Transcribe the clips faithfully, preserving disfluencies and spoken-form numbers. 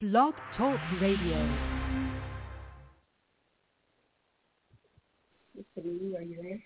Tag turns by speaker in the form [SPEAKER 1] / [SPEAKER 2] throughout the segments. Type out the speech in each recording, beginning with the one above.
[SPEAKER 1] Blog Talk Radio.
[SPEAKER 2] Are you there?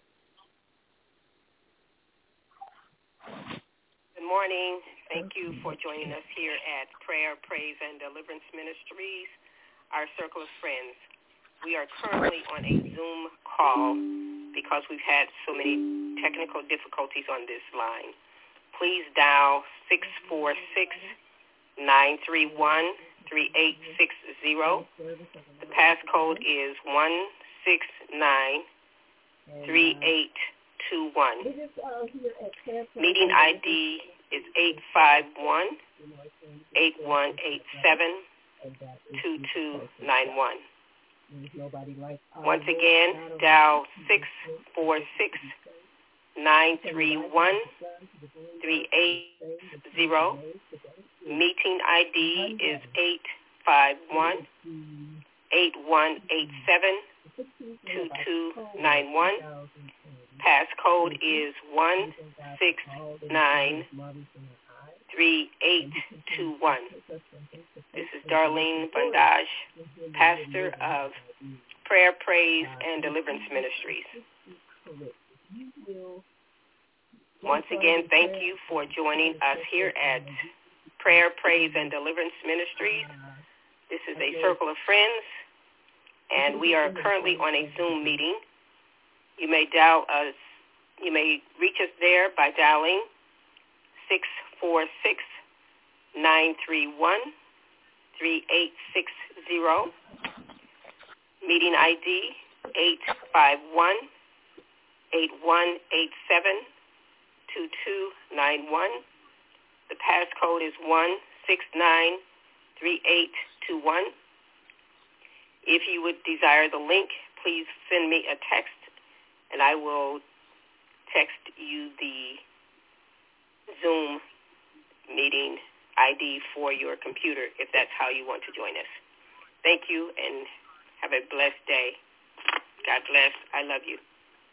[SPEAKER 3] Good morning. Thank you for joining us here at Prayer, Praise, and Deliverance Ministries, our circle of friends. We are currently on a Zoom call because we've had so many technical difficulties on this line. Please dial six four six, nine three one, three eight six zero. The passcode is one six nine, three eight two one. Meeting I D is eight five one, eight one eight seven, two two nine one. Once again, dial six four six, nine three one, three eight zero. Meeting I D is eight five one, eight one eight seven, two two nine one. Passcode is one six nine, three eight two one. This is Darlene Bandage, pastor of Prayer, Praise, and Deliverance Ministries. Once again, thank you for joining us here at Prayer, Praise, and Deliverance Ministries. This is a circle of friends, and we are currently on a Zoom meeting. You may dial us, you may reach us there by dialing six four six, nine three one, three eight six zero. Meeting I D eight five one, eight one eight seven, two two nine one. The passcode is one six nine, three eight two one. If you would desire the link, please send me a text, and I will text you the Zoom meeting I D for your computer if that's how you want to join us. Thank you, and have a blessed day. God bless. I love you.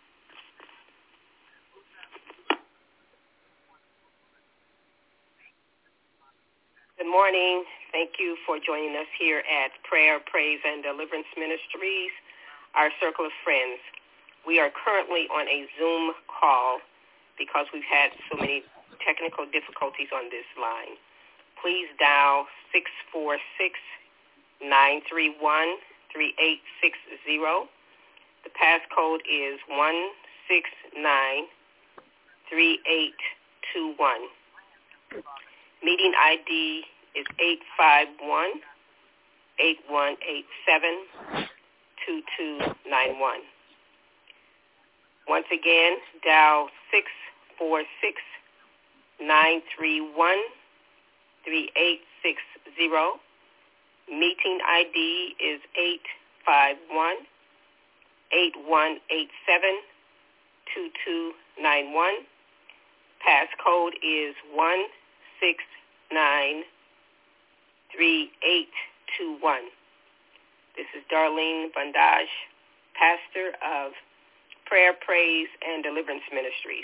[SPEAKER 3] Good morning. Thank you for joining us here at Prayer, Praise, and Deliverance Ministries, our circle of friends. We are currently on a Zoom call because we've had so many technical difficulties on this line. Please dial six four six, nine three one, three eight six zero. The passcode is one six nine, three eight two one. Meeting I D is eight five one, eight one eight seven, two two nine one. Once again, dial six four six, nine three one, three eight six zero. Meeting I D is eight five one, eight one eight seven, two two nine one. Passcode is one six nine, three eight two one. This is Darlene Bandage, pastor of Prayer, Praise, and Deliverance Ministries.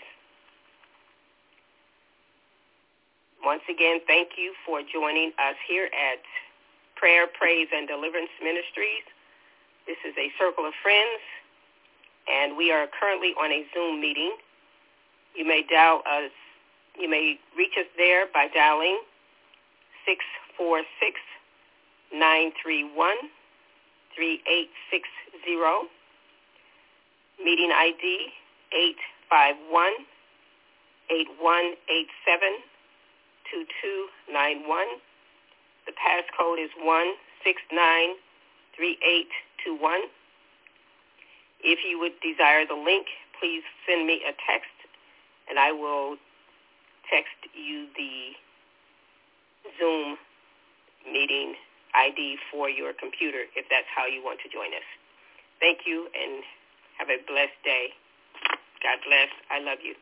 [SPEAKER 3] Once again, thank you for joining us here at Prayer, Praise, and Deliverance Ministries. This is a circle of friends, and we are currently on a Zoom meeting. You may dial us, you may reach us there by dialing six four six, nine three one, three eight six zero. Meeting I D eight five one, eight one eight seven, two two nine one. The passcode is one six nine, three eight two one. If you would desire the link, please send me a text, and I will text you the Zoom meeting I D for your computer if that's how you want to join us. Thank you, and have a blessed day. God bless. I love you.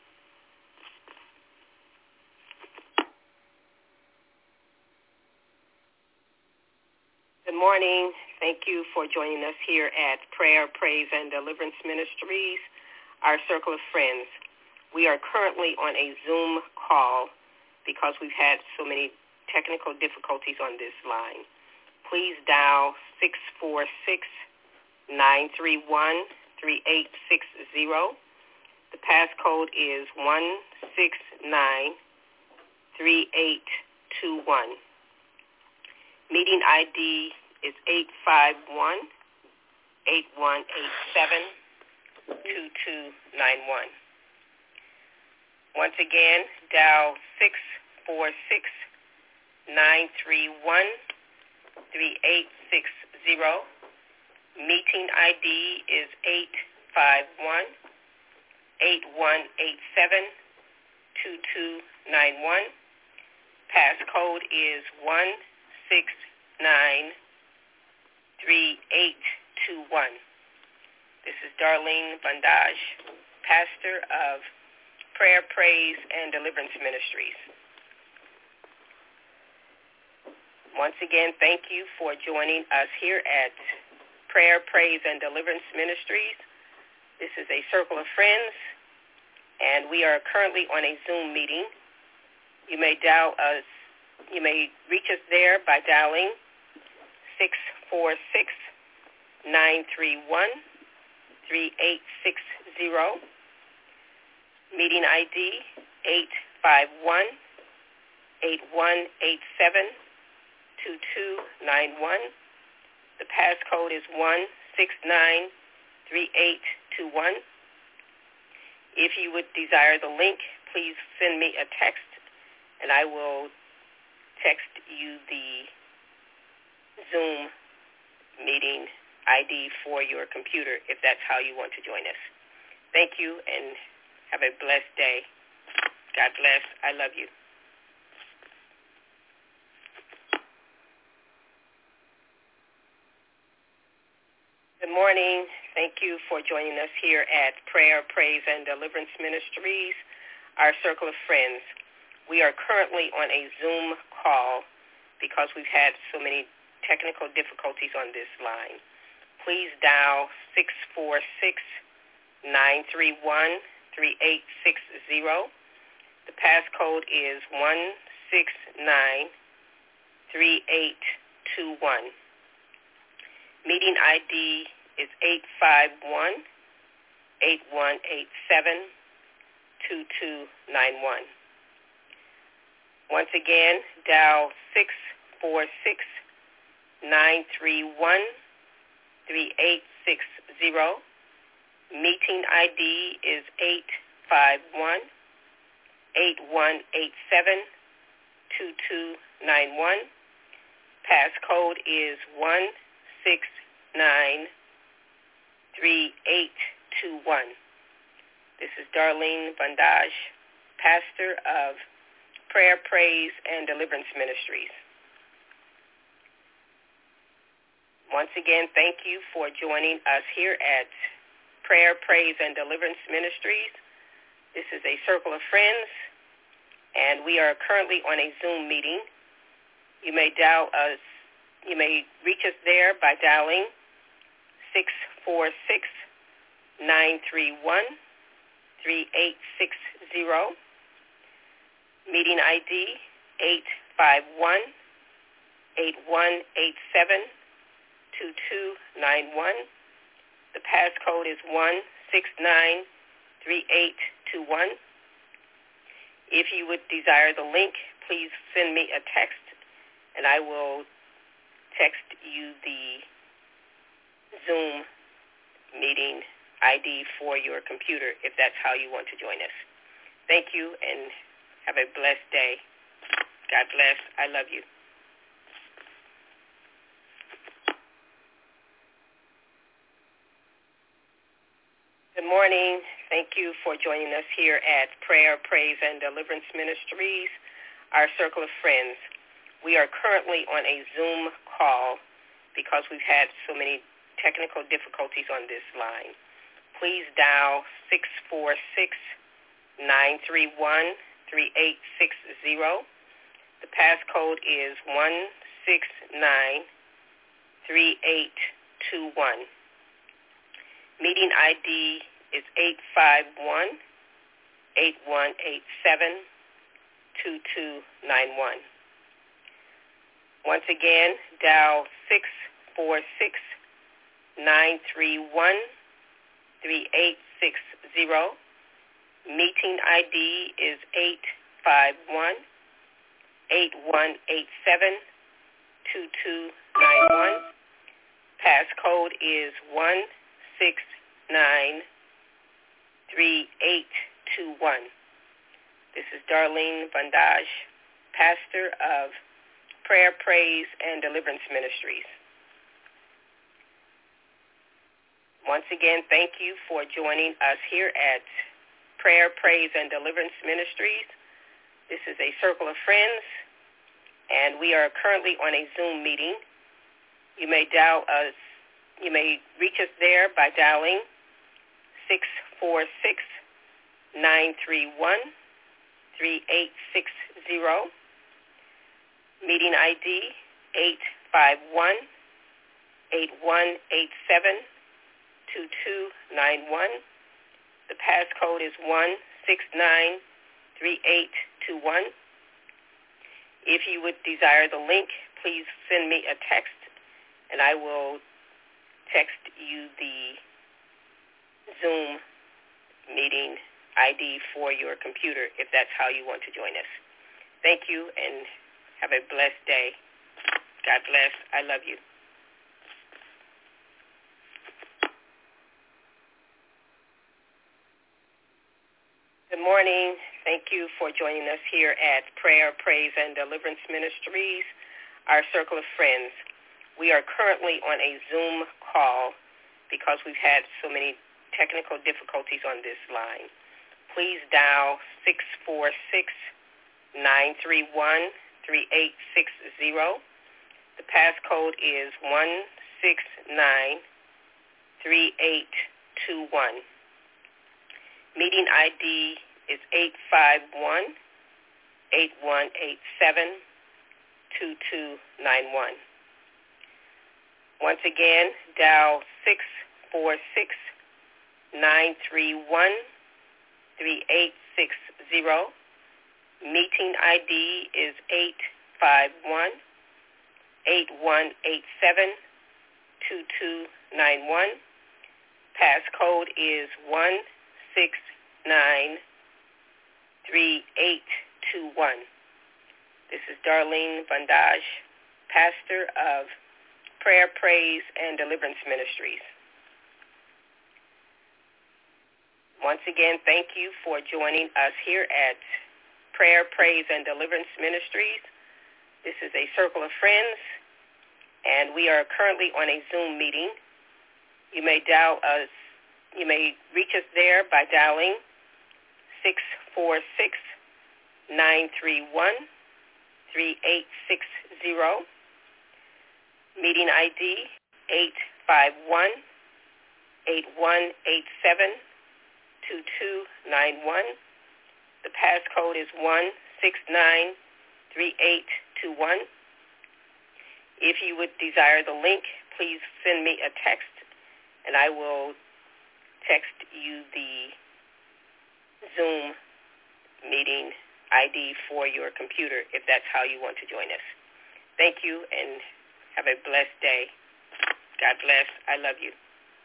[SPEAKER 3] Good morning. Thank you for joining us here at Prayer, Praise, and Deliverance Ministries, our circle of friends. We are currently on a Zoom call because we've had so many technical difficulties on this line. Please dial six four six, nine three one, three eight six zero. The passcode is one six nine three eight two one. Meeting I D is eight five one, eight one eight seven, two two nine one. Once again, dial six four six, nine three one, three eight six zero. Meeting I D is eight five one, eight one eight seven, two two nine one. Passcode is one six nine three eight two one. This is Darlene Bandage, pastor of Prayer, Praise, and Deliverance Ministries. Once again, thank you for joining us here at Prayer, Praise, and Deliverance Ministries. This is a circle of friends, and we are currently on a Zoom meeting. You may dial us, you may reach us there by dialing six four six, nine three one, three eight six zero. Meeting I D eight five one, eight one eight seven, two two nine one. The passcode is one six nine three eight two one. If you would desire the link, please send me a text, and I will text you the Zoom meeting I D for your computer if that's how you want to join us. Thank you, and have a blessed day. God bless. I love you. Good morning. Thank you for joining us here at Prayer, Praise, and Deliverance Ministries, our circle of friends. We are currently on a Zoom call because we've had so many technical difficulties on this line. Please dial six four six, nine three one, three eight six zero. The passcode is one six nine three eight two one. Meeting I D is eight five one, eight one eight seven, two two nine one. Once again, dial six four six, nine three one, three eight six zero. Meeting I D is eight five one, eight one eight seven, two two nine one. Passcode is one six nine three eight two one. This is Darlene Bandage, pastor of Prayer, Praise, and Deliverance Ministries. Once again, thank you for joining us here at Prayer, Praise, and Deliverance Ministries. This is a circle of friends, and we are currently on a Zoom meeting. You may dial us, you may reach us there by dialing six four six, nine three one, three eight six zero. Meeting I D eight five one, eight one eight seven, two two nine one. The passcode is one six nine three eight two one. If you would desire the link, please send me a text, and I will text you the Zoom meeting I D for your computer if that's how you want to join us. Thank you, and have a blessed day. God bless. I love you. Good morning. Thank you for joining us here at Prayer, Praise, and Deliverance Ministries, our circle of friends. We are currently on a Zoom call because we've had so many technical difficulties on this line. Please dial six four six, nine three one, three eight six zero. The passcode is one six nine three eight two one. Meeting I D is eight five one, eight one eight seven, two two nine one. Once again, dial six four six, nine three one, three eight six zero. Meeting I D is eight five one, eight one eight seven, two two nine one. Passcode is one six nine three eight two one. This is Darlene Vandage, pastor of Prayer, Praise, and Deliverance Ministries. Once again, thank you for joining us here at Prayer, Praise, and Deliverance Ministries. This is a circle of friends, and we are currently on a Zoom meeting. You may dial us, you may reach us there by dialing six four six, nine three one, three eight six zero. Meeting I D eight five one, eight one eight seven, two two nine one. The passcode is one six nine three eight two one. If you would desire the link, please send me a text, and I will text you the Zoom meeting I D for your computer if that's how you want to join us. Thank you, and have a blessed day. God bless. I love you. Good morning. Thank you for joining us here at Prayer, Praise, and Deliverance Ministries, our circle of friends. We are currently on a Zoom call because we've had so many technical difficulties on this line. Please dial six four six, nine three one, three eight six zero. The passcode is one six nine three eight two one. Meeting I D is eight five one, eight one eight seven, two two nine one. Once again, dial six four six, nine three one, three eight six zero. Meeting I D is eight five one, eight one eight seven, two two nine one. Passcode is one six nine three eight two one. This is Darlene Vandage, pastor of Prayer, Praise, and Deliverance Ministries. Once again, thank you for joining us here at Prayer, Praise, and Deliverance Ministries. This is a circle of friends, and we are currently on a Zoom meeting. You may dial us, you may reach us there by dialing six four six, nine three one, three eight six zero. Meeting I D eight five one, eight one eight seven, two two nine one. The passcode is one six nine three eight two one. If you would desire the link, please send me a text, and I will text you the Zoom meeting I D for your computer if that's how you want to join us. Thank you, and have a blessed day. God bless. I love you.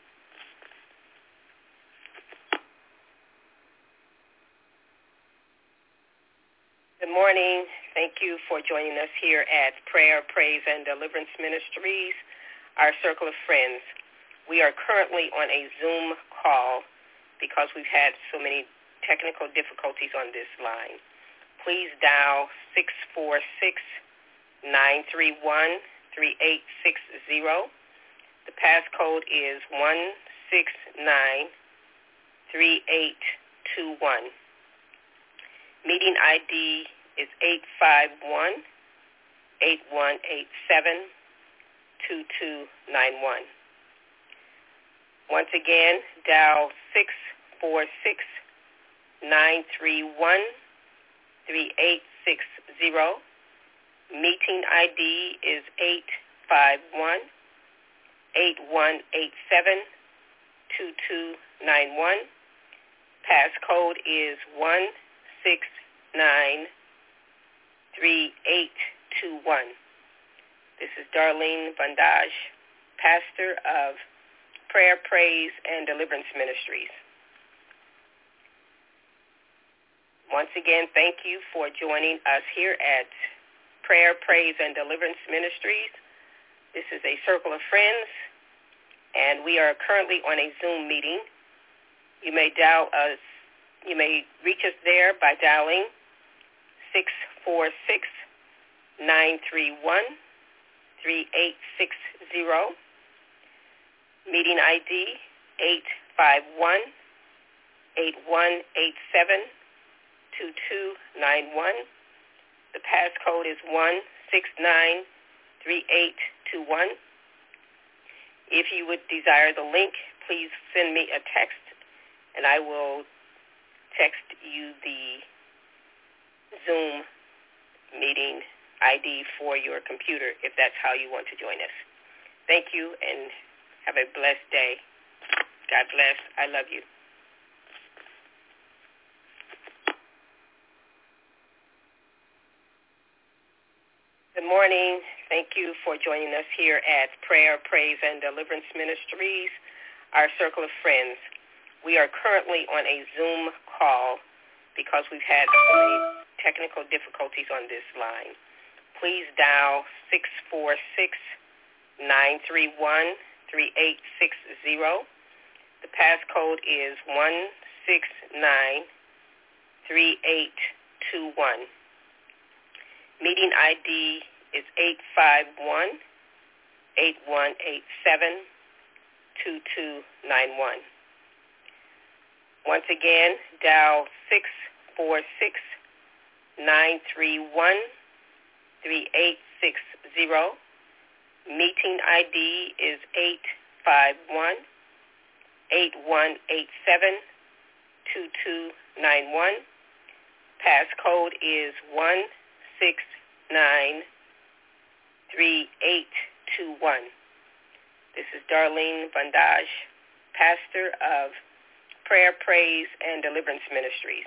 [SPEAKER 3] Good morning. Thank you for joining us here at Prayer, Praise, and Deliverance Ministries, our circle of friends. We are currently on a Zoom call because we've had so many technical difficulties on this line. Please dial six four six, nine three one, three eight six zero. The passcode is one six nine three eight two one. Meeting I D is eight five one, eight one eight seven, two two nine one. Once again, dial six four six, nine three one, three eight six zero. Meeting I D is eight five one, eight one eight seven, two two nine one. Passcode is one six nine three eight two one. This is Darlene Vandage, pastor of Prayer, Praise, and Deliverance Ministries. Once again, thank you for joining us here at Prayer, Praise, and Deliverance Ministries. This is a circle of friends, and we are currently on a Zoom meeting. You may dial us, you may reach us there by dialing six four six, nine three one, three eight six zero. Meeting I D eight five one, eight one eight seven, two two nine one. The passcode is one six nine three eight two one. If you would desire the link, please send me a text, and I will text you the Zoom meeting I D for your computer if that's how you want to join us. Thank you, and have a blessed day. God bless. I love you. Good morning. Thank you for joining us here at Prayer, Praise, and Deliverance Ministries, our circle of friends. We are currently on a Zoom call because we've had so many technical difficulties on this line. Please dial six four six, nine three one, three eight six zero. The passcode is one six nine three eight two one. Meeting I D is eight five one, eight one eight seven, two two nine one. Once again, dial six four six, nine three one, three eight six zero. Meeting I D is eight five one, eight one eight seven, two two nine one. Passcode is one six nine three eight two one. This is Darlene Vandage, pastor of Prayer, Praise, and Deliverance Ministries.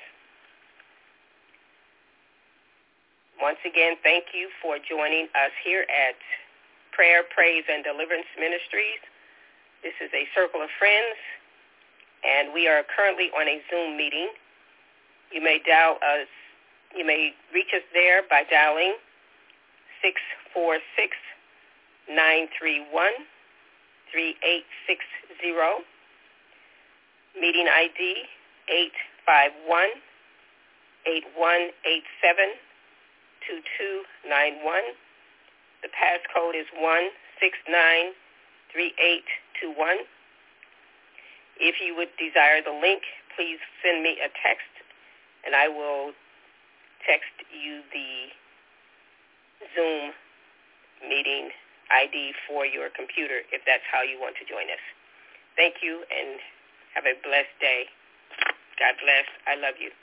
[SPEAKER 3] Once again, thank you for joining us here at Prayer, Praise, and Deliverance Ministries. This is a circle of friends, and we are currently on a Zoom meeting. You may dial us, you may reach us there by dialing six four six, nine three one, three eight six zero. Meeting I D eight five one, eight one eight seven, two two nine one. The passcode is one six nine three eight two one. If you would desire the link, please send me a text, and I will text you the Zoom meeting I D for your computer if that's how you want to join us. Thank you, and have a blessed day. God bless. I love you.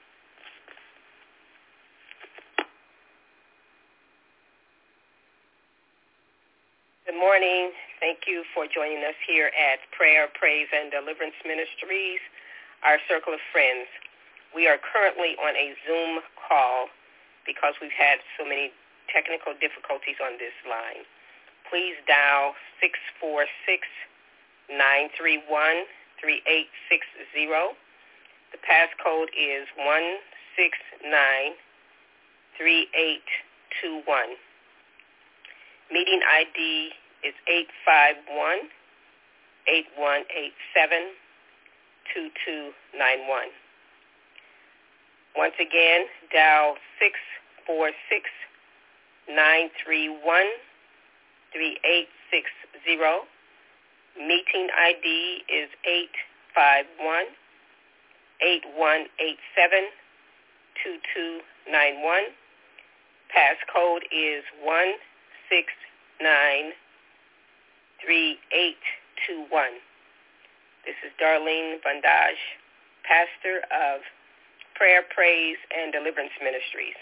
[SPEAKER 3] Good morning. Thank you for joining us here at Prayer, Praise, and Deliverance Ministries, our circle of friends. We are currently on a Zoom call because we've had so many technical difficulties on this line. Please dial six four six, nine three one, three eight six zero. The passcode is one six nine three eight two one. Meeting I D is eight five one, eight one eight seven, two two nine one. Once again, dial six four six, nine three one, three eight six zero. Meeting I D is eight five one, eight one eight seven, two two nine one. Passcode is one six nine three eight two one. This is Darlene Vandage, pastor of Prayer, Praise, and Deliverance Ministries.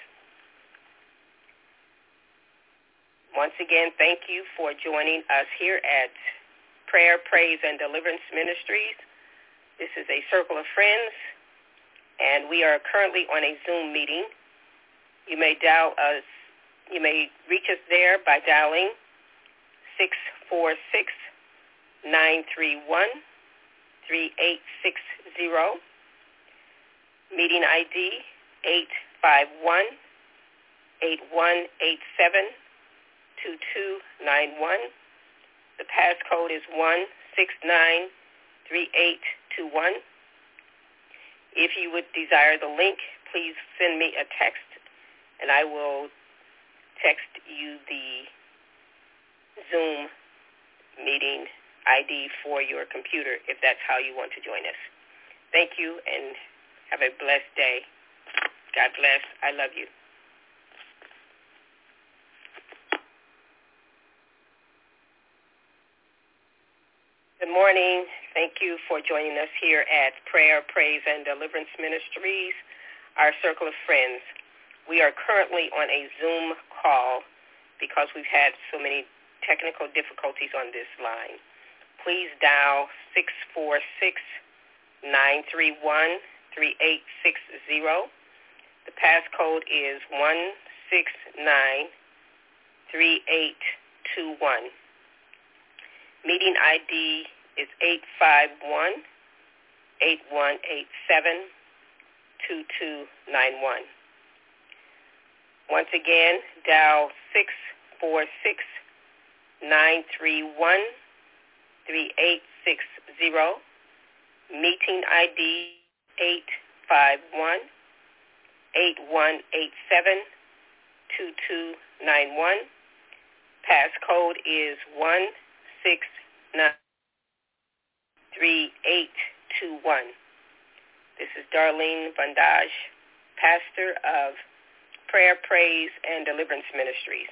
[SPEAKER 3] Once again, thank you for joining us here at Prayer, Praise, and Deliverance Ministries. This is a circle of friends, and we are currently on a Zoom meeting. You may dial us, you may reach us there by dialing four six, nine three one, three eight six zero. Meeting I D eight five one, eight one eight seven, two two nine one. The passcode is one six nine three eight two one. If you would desire the link, please send me a text, and I will text you the Zoom meeting I D for your computer if that's how you want to join us. Thank you, and have a blessed day. God bless. I love you. Good morning. Thank you for joining us here at Prayer, Praise, and Deliverance Ministries, our circle of friends. We are currently on a Zoom call because we've had so many technical difficulties on this line. Please dial six four six, nine three one, three eight six zero. The passcode is one six nine three eight two one. Meeting I D is eight five one, eight one eight seven, two two nine one. Once again, dial six four six, nine three one, three eight six zero. Meeting I D eight five one, eight one eight seven, two two nine one. Passcode is one six nine three eight two one. This is Darlene Vandage, pastor of Prayer, Praise, and Deliverance Ministries.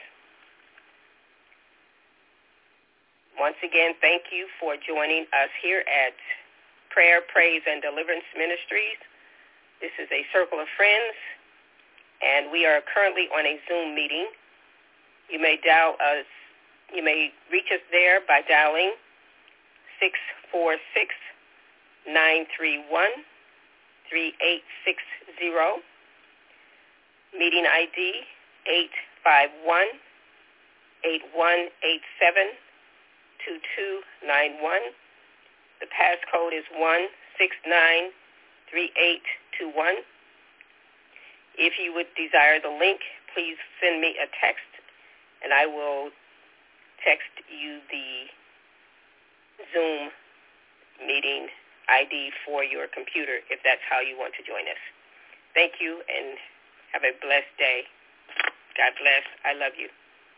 [SPEAKER 3] Once again, thank you for joining us here at Prayer, Praise, and Deliverance Ministries. This is a circle of friends, and we are currently on a Zoom meeting. You may dial us, you may reach us there by dialing six four six, nine three one, three eight six zero. Meeting I D eight five one, eight one eight seven, two two nine one. The passcode is one six nine three eight two one. If you would desire the link, please send me a text, and I will text you the Zoom meeting I D for your computer if that's how you want to join us. Thank you, and have a blessed day. God bless. I love you.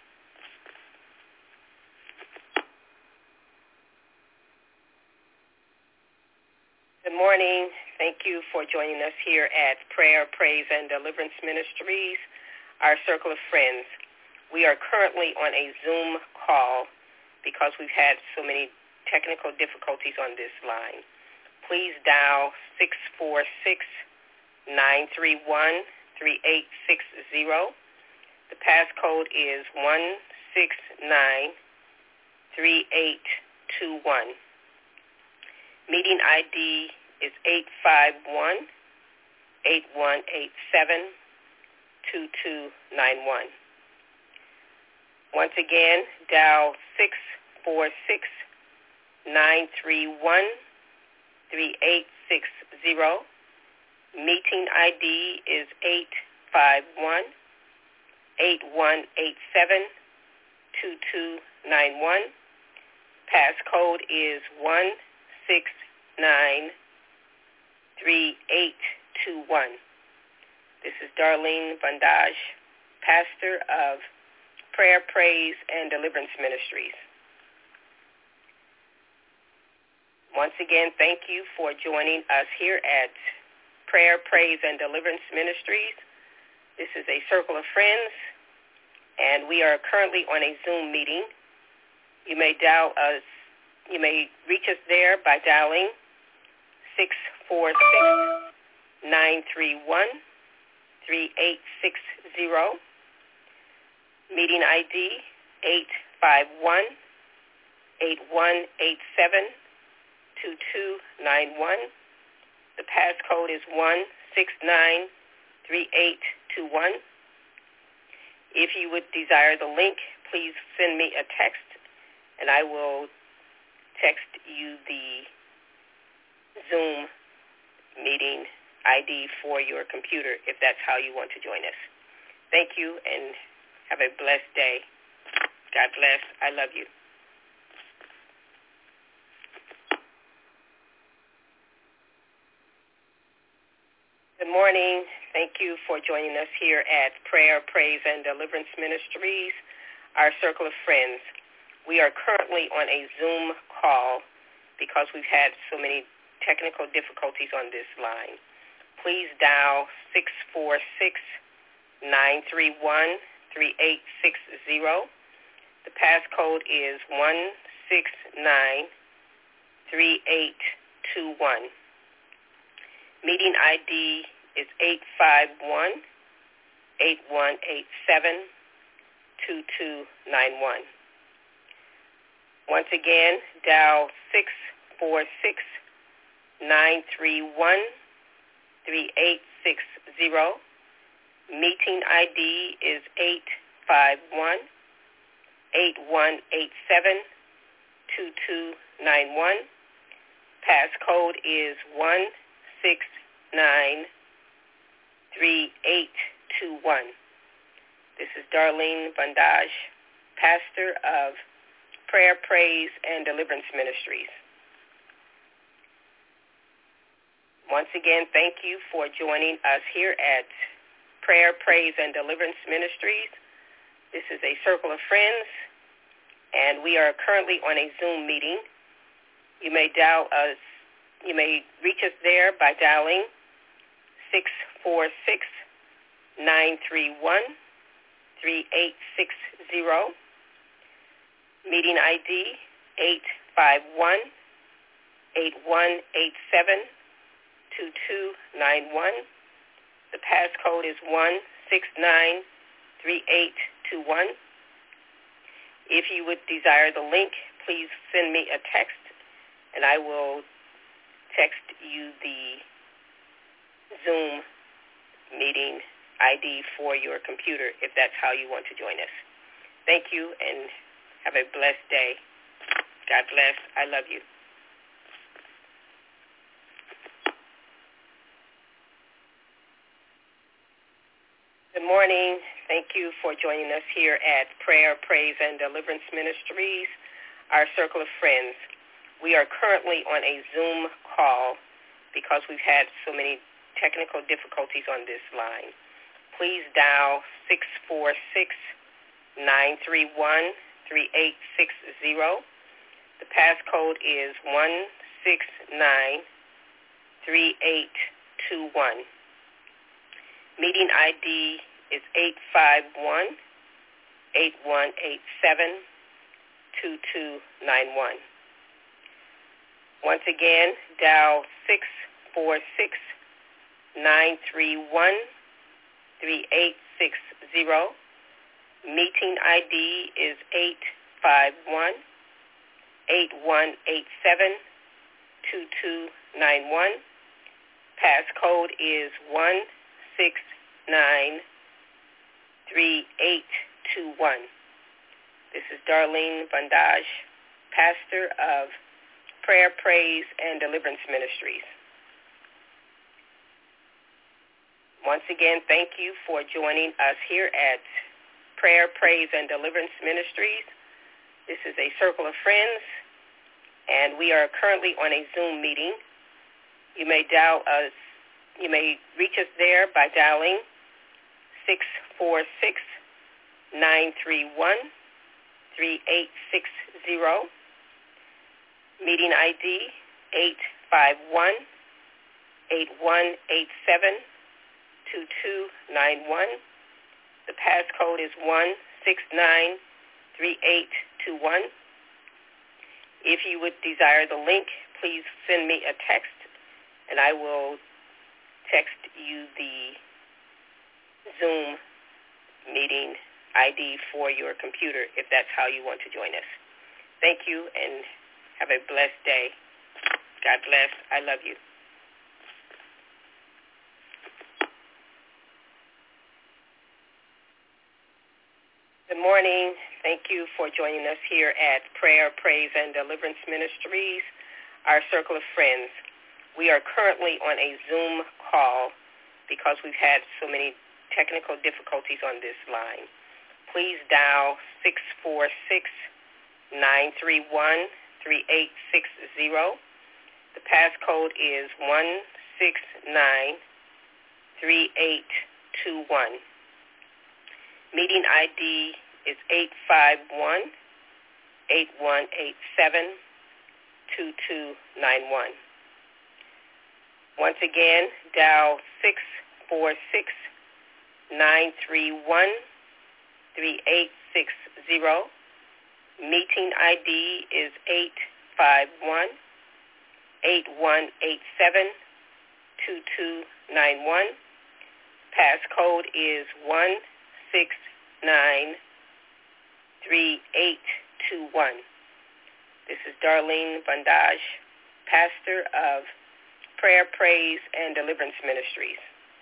[SPEAKER 3] Good morning. Thank you for joining us here at Prayer, Praise, and Deliverance Ministries, our circle of friends. We are currently on a Zoom call because we've had so many technical difficulties on this line. Please dial six four six, nine three one, three eight six zero. The passcode is one six nine three eight two one. Meeting I D is eight five one, eight one eight seven, two two nine one. Once again, dial six four six, nine three one, three eight six zero. Meeting I D is eight five one, eight one eight seven, two two nine one. Passcode is one six nine three eight two one. This is Darlene Vandage, pastor of Prayer, Praise, and Deliverance Ministries. Once again, thank you for joining us here at Prayer, Praise, and Deliverance Ministries. This is a circle of friends, and we are currently on a Zoom meeting. You may dial us, you may reach us there by dialing six four six, nine three one, three eight six zero. Meeting I D eight five one, eight one eight seven, two two nine one. The passcode is one six nine three eight two one. If you would desire the link, please send me a text, and I will text you the Zoom meeting I D for your computer if that's how you want to join us. Thank you, and have a blessed day. God bless. I love you. Good morning. Thank you for joining us here at Prayer, Praise, and Deliverance Ministries, our circle of friends. We are currently on a Zoom call because we've had so many technical difficulties on this line. Please dial six four six, nine three one, three eight six zero. The passcode is one six nine three eight two one. Meeting I D is eight five one, eight one eight seven, two two nine one. Once again, dial six four six, nine three one, three eight six zero. Meeting I D is eight five one, eight one eight seven, two two nine one. Passcode is one six nine three eight two one. This is Darlene Bandage, pastor of Prayer, Praise, and Deliverance Ministries. Once again, thank you for joining us here at Prayer, Praise, and Deliverance Ministries. This is a circle of friends, and we are currently on a Zoom meeting. You may dial us, you may reach us there by dialing six four six, nine three one, three eight six zero. Meeting I D eight five one, eight one eight seven, two two nine one. The passcode is one six nine three eight two one. If you would desire the link, please send me a text, and I will text you the Zoom meeting I D for your computer if that's how you want to join us. Thank you, and have a blessed day. God bless. I love you. Good morning. Thank you for joining us here at Prayer, Praise, and Deliverance Ministries, our circle of friends. We are currently on a Zoom call because we've had so many technical difficulties on this line. Please dial six four six, nine three one, three eight six zero. The passcode is one six nine three eight two one. Meeting I D is eight five one, eight one eight seven, two two nine one. Once again, dial six four six, nine three one, three eight six zero. Meeting I D is eight five one, eight one eight seven, two two nine one. Passcode is one six nine three eight two one. This is Darlene Bandage, pastor of Prayer, Praise, and Deliverance Ministries. Once again, thank you for joining us here at Prayer, Praise, and Deliverance Ministries. This is a circle of friends, and we are currently on a Zoom meeting. You may dial us, you may reach us there by dialing six four six, nine three one, three eight six zero. Meeting I D eight five one, eight one eight seven, two two nine one. The passcode is one six nine three eight two one. If you would desire the link, please send me a text, and I will text you the Zoom meeting I D for your computer if that's how you want to join us. Thank you, and have a blessed day. God bless. I love you. Good Good morning. Thank you for joining us here at Prayer, Praise, and Deliverance Ministries, our circle of friends. We are currently on a Zoom call because we've had so many technical difficulties on this line. Please dial six four six, nine three one, three eight six zero. The passcode is one six nine three eight two one. Meeting I D is eight five one, eight one eight seven, two two nine one. Once again, dial six four six, nine three one, three eight six zero. Meeting I D is eight five one, eight one eight seven, two two nine one. Passcode is one six nine three eight two one. This is Darlene Bandage, pastor of Prayer, Praise, and Deliverance Ministries.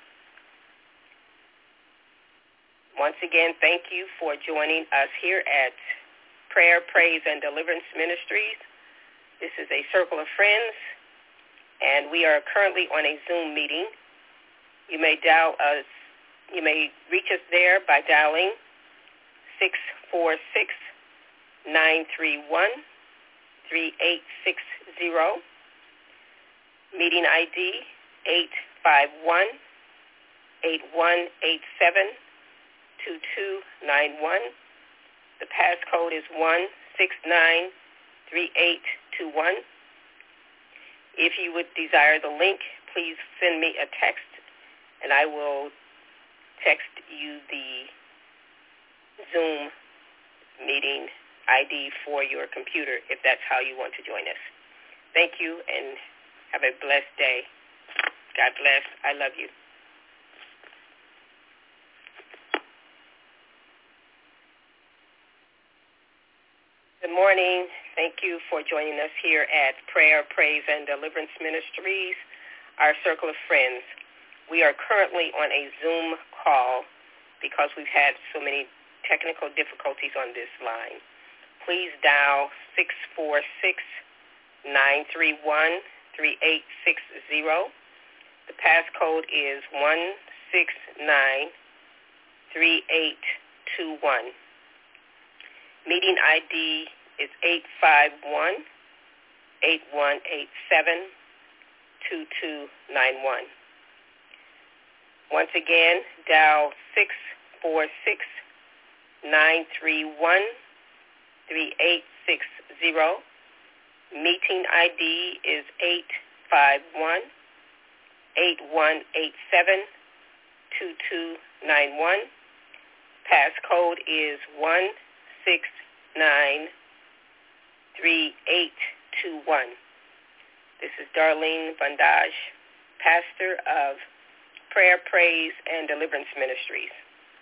[SPEAKER 3] Once again, thank you for joining us here at Prayer, Praise, and Deliverance Ministries. This is a circle of friends, and we are currently on a Zoom meeting. You may dial us. You may reach us there by dialing six four six, nine three one, three eight six zero. Meeting I D eight five one, eight one eight seven, two two nine one. The passcode is one six nine three eight two one. If you would desire the link, please send me a text, and I will text you the Zoom meeting I D for your computer if that's how you want to join us. Thank you, and have a blessed day. God bless. I love you. Good morning. Thank you for joining us here at Prayer, Praise, and Deliverance Ministries, our circle of friends. We are currently on a Zoom call because we've had so many technical difficulties on this line. Please dial six four six, nine three one, three eight six zero. The passcode is one six nine three eight two one. Meeting I D is eight five one, eight one eight seven, two two nine one. Once again, dial six four six, nine three one, three eight six zero. Meeting I D is eight five one, eight one eight seven, two two nine one. Passcode is one six nine three eight two one. This is Darlene Bandage, pastor of Prayer, Praise, and Deliverance Ministries.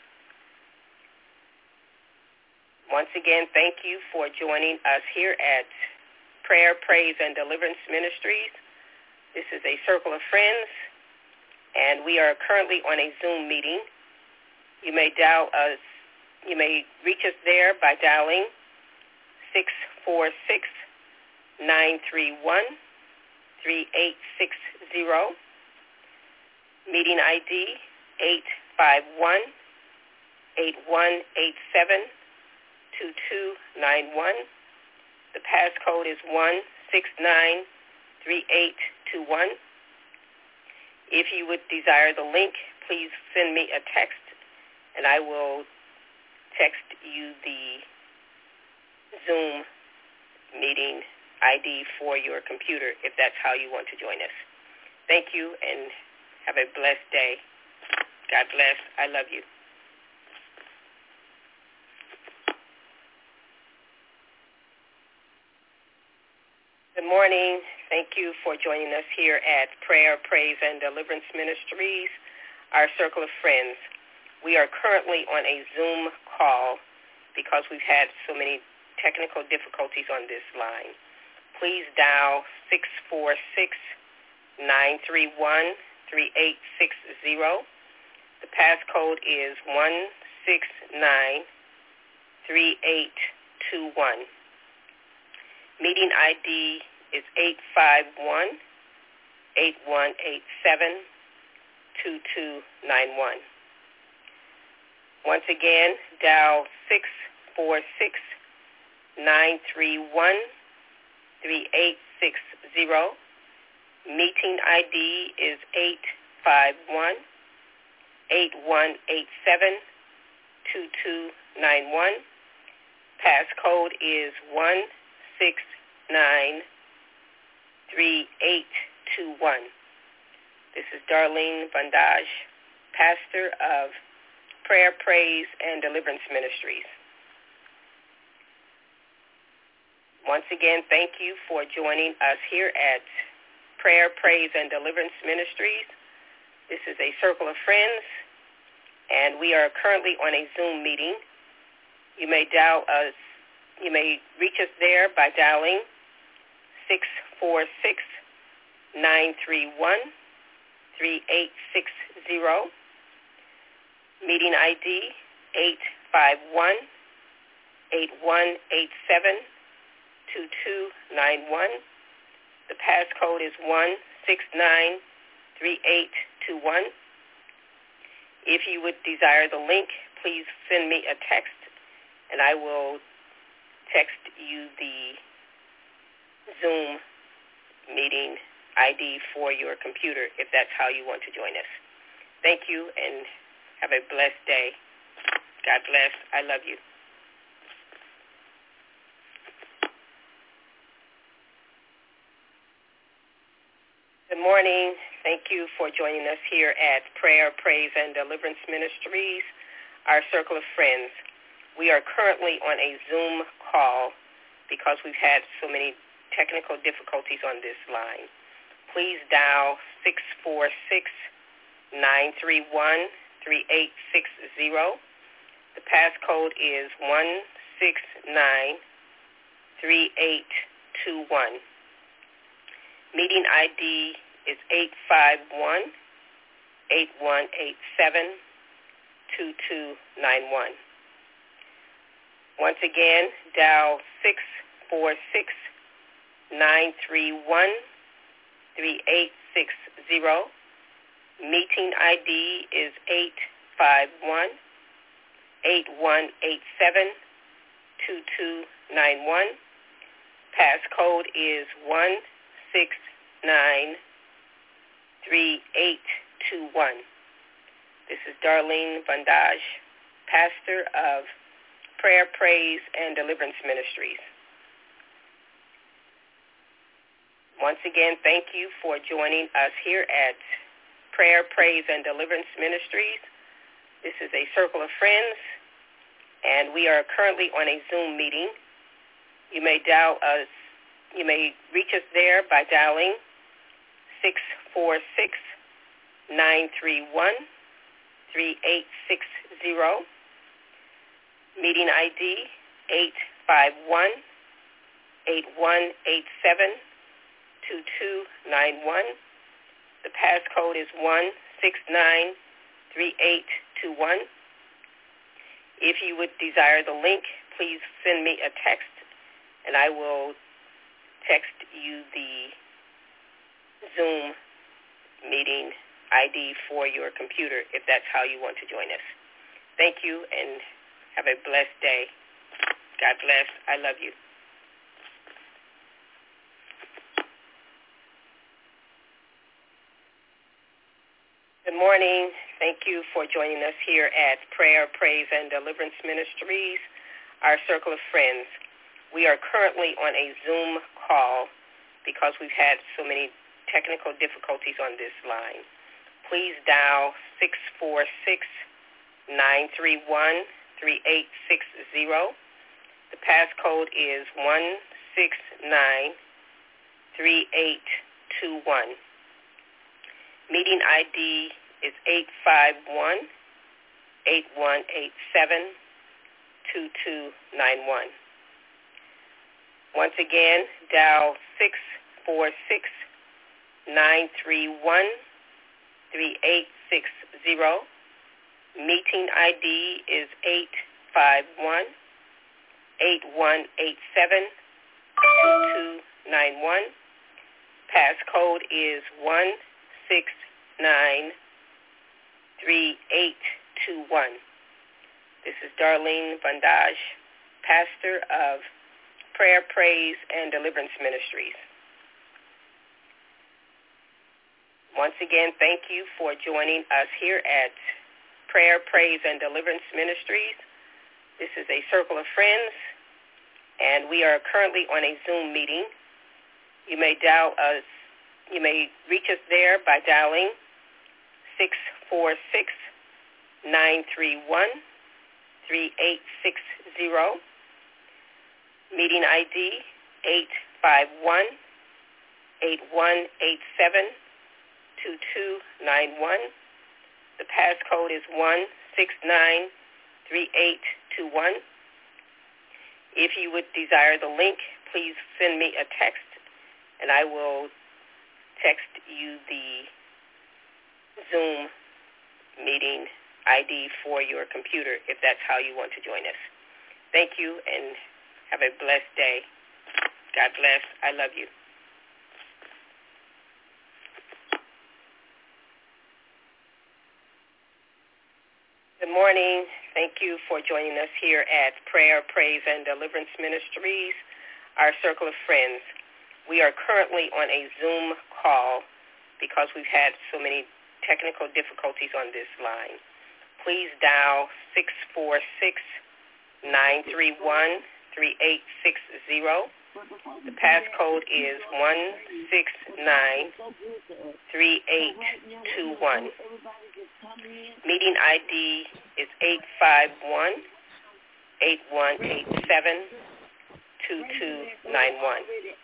[SPEAKER 3] Once again, thank you for joining us here at Prayer, Praise, and Deliverance Ministries. This is a circle of friends, and we are currently on a Zoom meeting. You may dial us. You may reach us there by dialing six four six, nine three one, three eight six zero. Meeting I D eight five one, eight one eight seven, two two nine one. The passcode is one six nine three eight two one. If you would desire the link, please send me a text, and I will text you the Zoom meeting I D for your computer if that's how you want to join us. Thank you, and have a blessed day. God bless. I love you. Good morning. Thank you for joining us here at Prayer, Praise, and Deliverance Ministries, our circle of friends. We are currently on a Zoom call because we've had so many technical difficulties on this line. Please dial six four six, nine three one, three eight six zero. The passcode is one six nine three eight two one. Meeting I D is eight five one, eight one eight seven, two two nine one. Once again, dial six four six, nine three one, three eight six zero. Meeting I D is eight five one, eight one eight seven, two two nine one. Passcode is one six nine three eight two one. This is Darlene Vandage, pastor of Prayer, Praise, and Deliverance Ministries. Once again, thank you for joining us here at Prayer, Praise, and Deliverance Ministries. This is a circle of friends, and we are currently on a Zoom meeting. You may dial us, you may reach us there by dialing six four six, nine three one, three eight six zero. Meeting I D eight five one, eight one eight seven, two two nine one. The passcode is one six nine three eight two one. If you would desire the link, please send me a text, and I will text you the Zoom meeting I D for your computer if that's how you want to join us. Thank you, and have a blessed day. God bless. I love you. Good morning. Thank you for joining us here at Prayer, Praise, and Deliverance Ministries, our circle of friends. We are currently on a Zoom call because we've had so many technical difficulties on this line. Please dial six four six, nine three one, three eight six zero. The passcode is one six nine three eight two one. Meeting I D is eight five one, eight one eight seven, two two nine one. Once again, dial six four six, nine three one, three eight six zero. Meeting I D is eight five one, eight one eight seven, two two nine one. Passcode is one six nine three eight two one. This is Darlene Vandage, pastor of Prayer, Praise, and Deliverance Ministries. Once again, thank you for joining us here at Prayer, Praise, and Deliverance Ministries. This is a circle of friends, and we are currently on a Zoom meeting. You may dial us, you may reach us there by dialing six four six, nine three one, three eight six zero. Meeting I D eight five one, eight one eight seven, two two nine one. The passcode is one six nine three eight two one. If you would desire the link, please send me a text, and I will text you the Zoom meeting I D for your computer if that's how you want to join us. Thank you, and have a blessed day. God bless. I love you. Good morning. Thank you for joining us here at Prayer, Praise, and Deliverance Ministries, our circle of friends. We are currently on a Zoom call because we've had so many technical difficulties on this line. Please dial six four six, nine three one, three eight six zero. The passcode is one six nine three eight two one. Meeting I D is eight five one, eight one eight seven, two two nine one. Once again, dial six four six, nine three one, three eight six zero. Meeting I D is eight five one, eight one eight seven, two two nine one. Passcode is one six nine three eight two one. This is Darlene Vandage, pastor of Prayer, Praise, and Deliverance Ministries. Once again, thank you for joining us here at Prayer, Praise, and Deliverance Ministries. This is a circle of friends, and we are currently on a Zoom meeting. You may dial us, you may reach us there by dialing six four six, nine three one, three eight six zero. Meeting I D eight five one, eight one eight seven, two two nine one. The passcode is one six nine three eight two one. If you would desire the link, please send me a text, and I will text you the Zoom meeting I D for your computer if that's how you want to join us. Thank you, and have a blessed day. God bless. I love you. Good morning. Thank you for joining us here at Prayer, Praise, and Deliverance Ministries, our circle of friends. We are currently on a Zoom call because we've had so many technical difficulties on this line. Please dial six four six, nine three one, three eight six zero. The passcode is one six nine three eight two one. Meeting I D is eight five one, eight one eight seven, two two nine one.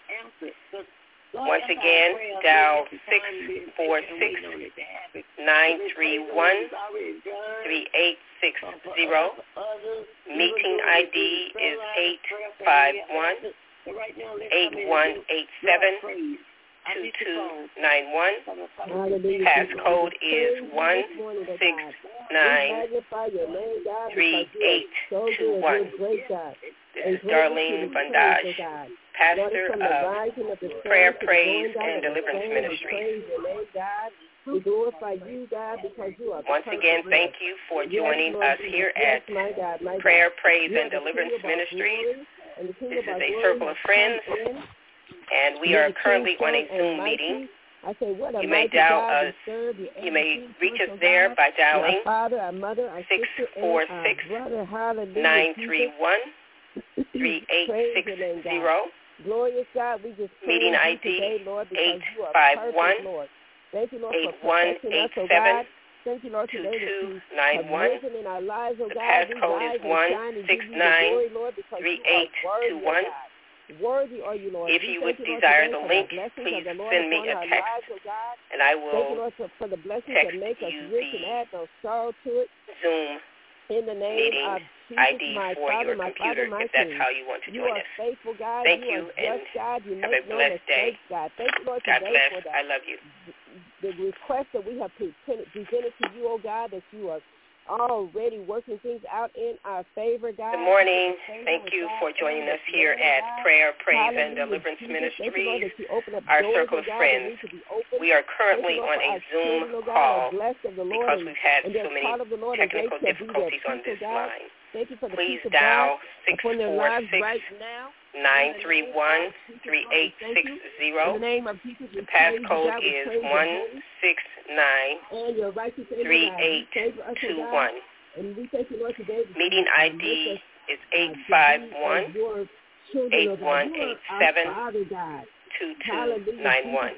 [SPEAKER 3] Once again, dial six four six, nine three one, three eight six zero. Meeting I D is eight five one, eight one eight seven, two two nine one. Passcode is one six nine three eight two one. This is Darlene Vandage, pastor of Prayer, Praise, and Deliverance Ministries.
[SPEAKER 1] We glorify you, God, because you are
[SPEAKER 3] Once again, thank you for joining us here at Prayer, Praise, and Deliverance Ministries. This is a circle of friends, and we are currently on a Zoom meeting. You may dial us, you may reach us there by dialing six four six, nine three one, three eight six zero.
[SPEAKER 1] Glorious God, we just
[SPEAKER 3] meeting I D eight five one, eight one eight seven, two two nine one. The passcode is one six nine three eight two one.
[SPEAKER 1] Worthy are you, Lord.
[SPEAKER 3] If you would desire the link, please send me a text, and I will
[SPEAKER 1] for the blessings
[SPEAKER 3] text
[SPEAKER 1] that make us
[SPEAKER 3] you
[SPEAKER 1] rich and add no sorrow to it.
[SPEAKER 3] Zoom
[SPEAKER 1] in the name
[SPEAKER 3] meeting
[SPEAKER 1] of Jesus,
[SPEAKER 3] I D
[SPEAKER 1] my
[SPEAKER 3] for
[SPEAKER 1] Father,
[SPEAKER 3] your
[SPEAKER 1] my
[SPEAKER 3] computer,
[SPEAKER 1] Father, my
[SPEAKER 3] if that's
[SPEAKER 1] King.
[SPEAKER 3] how you want to
[SPEAKER 1] You
[SPEAKER 3] join
[SPEAKER 1] are
[SPEAKER 3] us.
[SPEAKER 1] faithful, God.
[SPEAKER 3] Thank
[SPEAKER 1] you,
[SPEAKER 3] you,
[SPEAKER 1] are
[SPEAKER 3] and
[SPEAKER 1] just, God. You
[SPEAKER 3] have
[SPEAKER 1] make
[SPEAKER 3] a
[SPEAKER 1] no
[SPEAKER 3] blessed day.
[SPEAKER 1] mistakes, God. Thank you, Lord,
[SPEAKER 3] God
[SPEAKER 1] today
[SPEAKER 3] bless.
[SPEAKER 1] for the,
[SPEAKER 3] I love you.
[SPEAKER 1] the request that we have presented, presented to you, oh God, that you are already working things out in our favor, God.
[SPEAKER 3] Good morning. Thank you for joining us here at Prayer, Praise, and Deliverance Ministries, our circle of friends. We are currently on a Zoom call because we've had so many technical difficulties on this line. Please dial six four six, nine three one, three eight six zero. The passcode is one six nine three eight two one. Meeting I D is eight five one, eight one eight seven, two two nine one.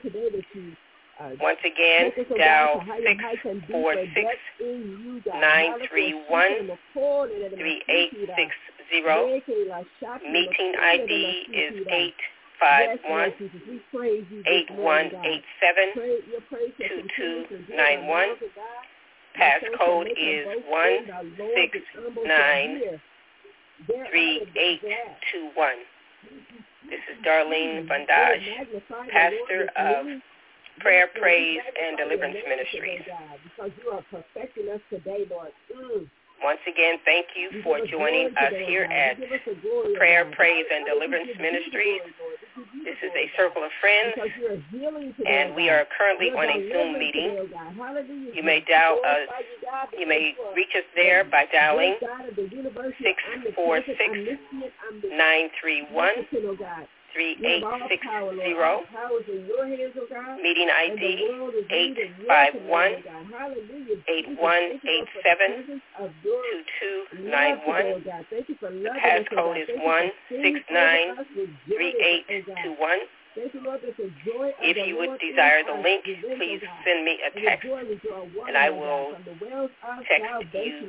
[SPEAKER 3] Once again, dial six four six, nine three one, three eight six zero. Meeting I D is eight five one, eight one eight seven, two two nine one. Passcode is one six nine three eight two one. This is Darlene Vandage, pastor of Prayer, Praise, and Deliverance Ministries.
[SPEAKER 1] Because you are perfecting us today, Lord. Mm.
[SPEAKER 3] Once again, thank you for joining us here at Prayer, Praise, and Deliverance Ministries. This is a circle of friends, and we are currently on a Zoom meeting. You may dial us, you may reach us there by dialing six four six, nine three one, three eight six zero. Meeting I D eight five one, eight one eight seven, two two nine one. The passcode is one six nine three eight two one. If you would desire the link, please send me a text, and I will text you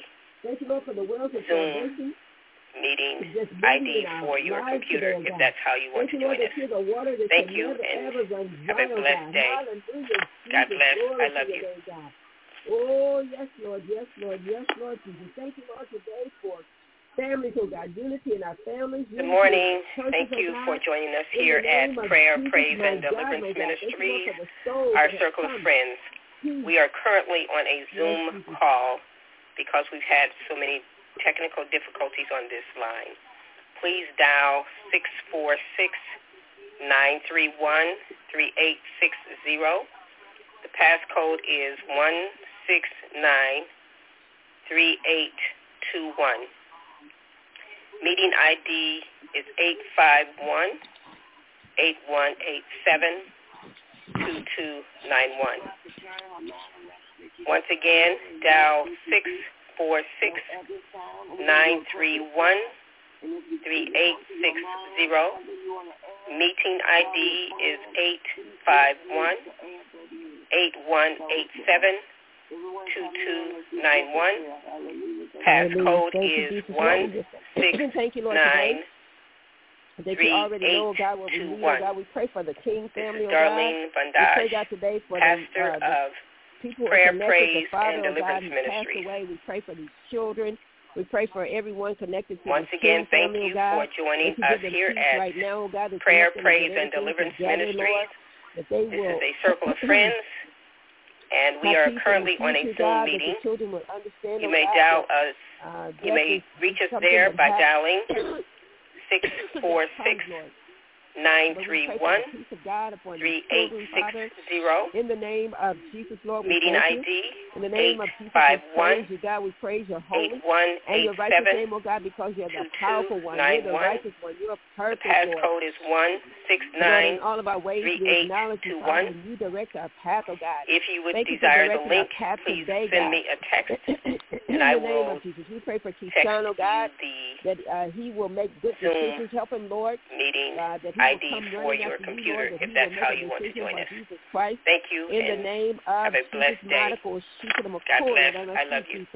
[SPEAKER 3] the Zoom meeting I D for your computer if that's how you want to join us. Thank you, and have a blessed day. God bless. I love you.
[SPEAKER 1] Oh, yes, Lord, yes, Lord, yes, Lord Jesus. Thank you, Lord, today for families, oh God, unity in our families.
[SPEAKER 3] Good morning. Thank you for joining us here at Prayer, Praise, and Deliverance Ministries, our circle of friends. We are currently on a Zoom call because we've had so many technical difficulties on this line. Please dial six four six, nine three one, three eight six zero. The passcode is one six nine three eight two one. Meeting I D is eight five one, eight one eight seven, two two nine one. Once again, dial six four six, nine three one, three eight six zero. Meeting I D is eight five one, eight one eight seven, two two nine one. Passcode is one six nine
[SPEAKER 1] that you already know, God, what we need, oh God. We pray for the King family, oh God.
[SPEAKER 3] Darlene Bandage,
[SPEAKER 1] we pray, God, today for
[SPEAKER 3] pastor
[SPEAKER 1] the, uh, the
[SPEAKER 3] of
[SPEAKER 1] people
[SPEAKER 3] Prayer,
[SPEAKER 1] connected
[SPEAKER 3] Praise,
[SPEAKER 1] to Father,
[SPEAKER 3] and Deliverance
[SPEAKER 1] oh God,
[SPEAKER 3] Ministries.
[SPEAKER 1] Passed away. We pray for these children. We pray for everyone connected to
[SPEAKER 3] Once
[SPEAKER 1] the
[SPEAKER 3] again,
[SPEAKER 1] King
[SPEAKER 3] thank
[SPEAKER 1] family,
[SPEAKER 3] you
[SPEAKER 1] oh God,
[SPEAKER 3] for joining
[SPEAKER 1] that you
[SPEAKER 3] us
[SPEAKER 1] give them
[SPEAKER 3] here
[SPEAKER 1] peace
[SPEAKER 3] at
[SPEAKER 1] right now, oh God,
[SPEAKER 3] Prayer,
[SPEAKER 1] that
[SPEAKER 3] Praise,
[SPEAKER 1] that
[SPEAKER 3] and Deliverance
[SPEAKER 1] together,
[SPEAKER 3] Ministries.
[SPEAKER 1] Lord, that they
[SPEAKER 3] This
[SPEAKER 1] will
[SPEAKER 3] is a circle of friends, and we are currently on a Zoom
[SPEAKER 1] God,
[SPEAKER 3] meeting.
[SPEAKER 1] That the children will understand,
[SPEAKER 3] you
[SPEAKER 1] oh
[SPEAKER 3] may
[SPEAKER 1] God,
[SPEAKER 3] dial
[SPEAKER 1] that,
[SPEAKER 3] us.
[SPEAKER 1] Uh,
[SPEAKER 3] you may reach us there by dialing six four six, nine three one, three eight six zero.
[SPEAKER 1] In the name of Jesus, Lord, we
[SPEAKER 3] Meeting
[SPEAKER 1] thank
[SPEAKER 3] I
[SPEAKER 1] you.
[SPEAKER 3] D
[SPEAKER 1] In the name of Jesus,
[SPEAKER 3] five
[SPEAKER 1] we
[SPEAKER 3] one,
[SPEAKER 1] praise you, God. We praise your holy
[SPEAKER 3] eight one
[SPEAKER 1] and
[SPEAKER 3] eight
[SPEAKER 1] your righteous
[SPEAKER 3] seven,
[SPEAKER 1] name, oh God, because you're the
[SPEAKER 3] two two
[SPEAKER 1] powerful one.
[SPEAKER 3] nine
[SPEAKER 1] You're the
[SPEAKER 3] one.
[SPEAKER 1] righteous one. You're perfect,
[SPEAKER 3] The passcode
[SPEAKER 1] Lord.
[SPEAKER 3] is one six
[SPEAKER 1] Lord,
[SPEAKER 3] nine
[SPEAKER 1] in all of our ways,
[SPEAKER 3] three
[SPEAKER 1] we
[SPEAKER 3] eight
[SPEAKER 1] acknowledge you,
[SPEAKER 3] two
[SPEAKER 1] Father,
[SPEAKER 3] one.
[SPEAKER 1] and you direct our path, oh God.
[SPEAKER 3] If you would
[SPEAKER 1] Thank
[SPEAKER 3] desire
[SPEAKER 1] you for
[SPEAKER 3] the
[SPEAKER 1] directing
[SPEAKER 3] link,
[SPEAKER 1] our path
[SPEAKER 3] please
[SPEAKER 1] today,
[SPEAKER 3] send
[SPEAKER 1] God.
[SPEAKER 3] me a text,
[SPEAKER 1] In
[SPEAKER 3] and I
[SPEAKER 1] the name
[SPEAKER 3] will
[SPEAKER 1] of Jesus, we pray for
[SPEAKER 3] text
[SPEAKER 1] Keyshawn, oh God,
[SPEAKER 3] you
[SPEAKER 1] that uh, he will make good
[SPEAKER 3] Zoom
[SPEAKER 1] decisions. Help him, Lord.
[SPEAKER 3] the meeting
[SPEAKER 1] Uh, that he
[SPEAKER 3] I
[SPEAKER 1] will
[SPEAKER 3] D
[SPEAKER 1] come
[SPEAKER 3] for
[SPEAKER 1] running
[SPEAKER 3] your
[SPEAKER 1] after
[SPEAKER 3] computer,
[SPEAKER 1] you, Lord, that
[SPEAKER 3] if
[SPEAKER 1] he
[SPEAKER 3] that's
[SPEAKER 1] will
[SPEAKER 3] how
[SPEAKER 1] make a
[SPEAKER 3] you want to
[SPEAKER 1] decision
[SPEAKER 3] join
[SPEAKER 1] for
[SPEAKER 3] us.
[SPEAKER 1] Jesus Christ.
[SPEAKER 3] Thank you,
[SPEAKER 1] In the
[SPEAKER 3] and
[SPEAKER 1] name of
[SPEAKER 3] have a blessed
[SPEAKER 1] Jesus,
[SPEAKER 3] day. God bless. I love you.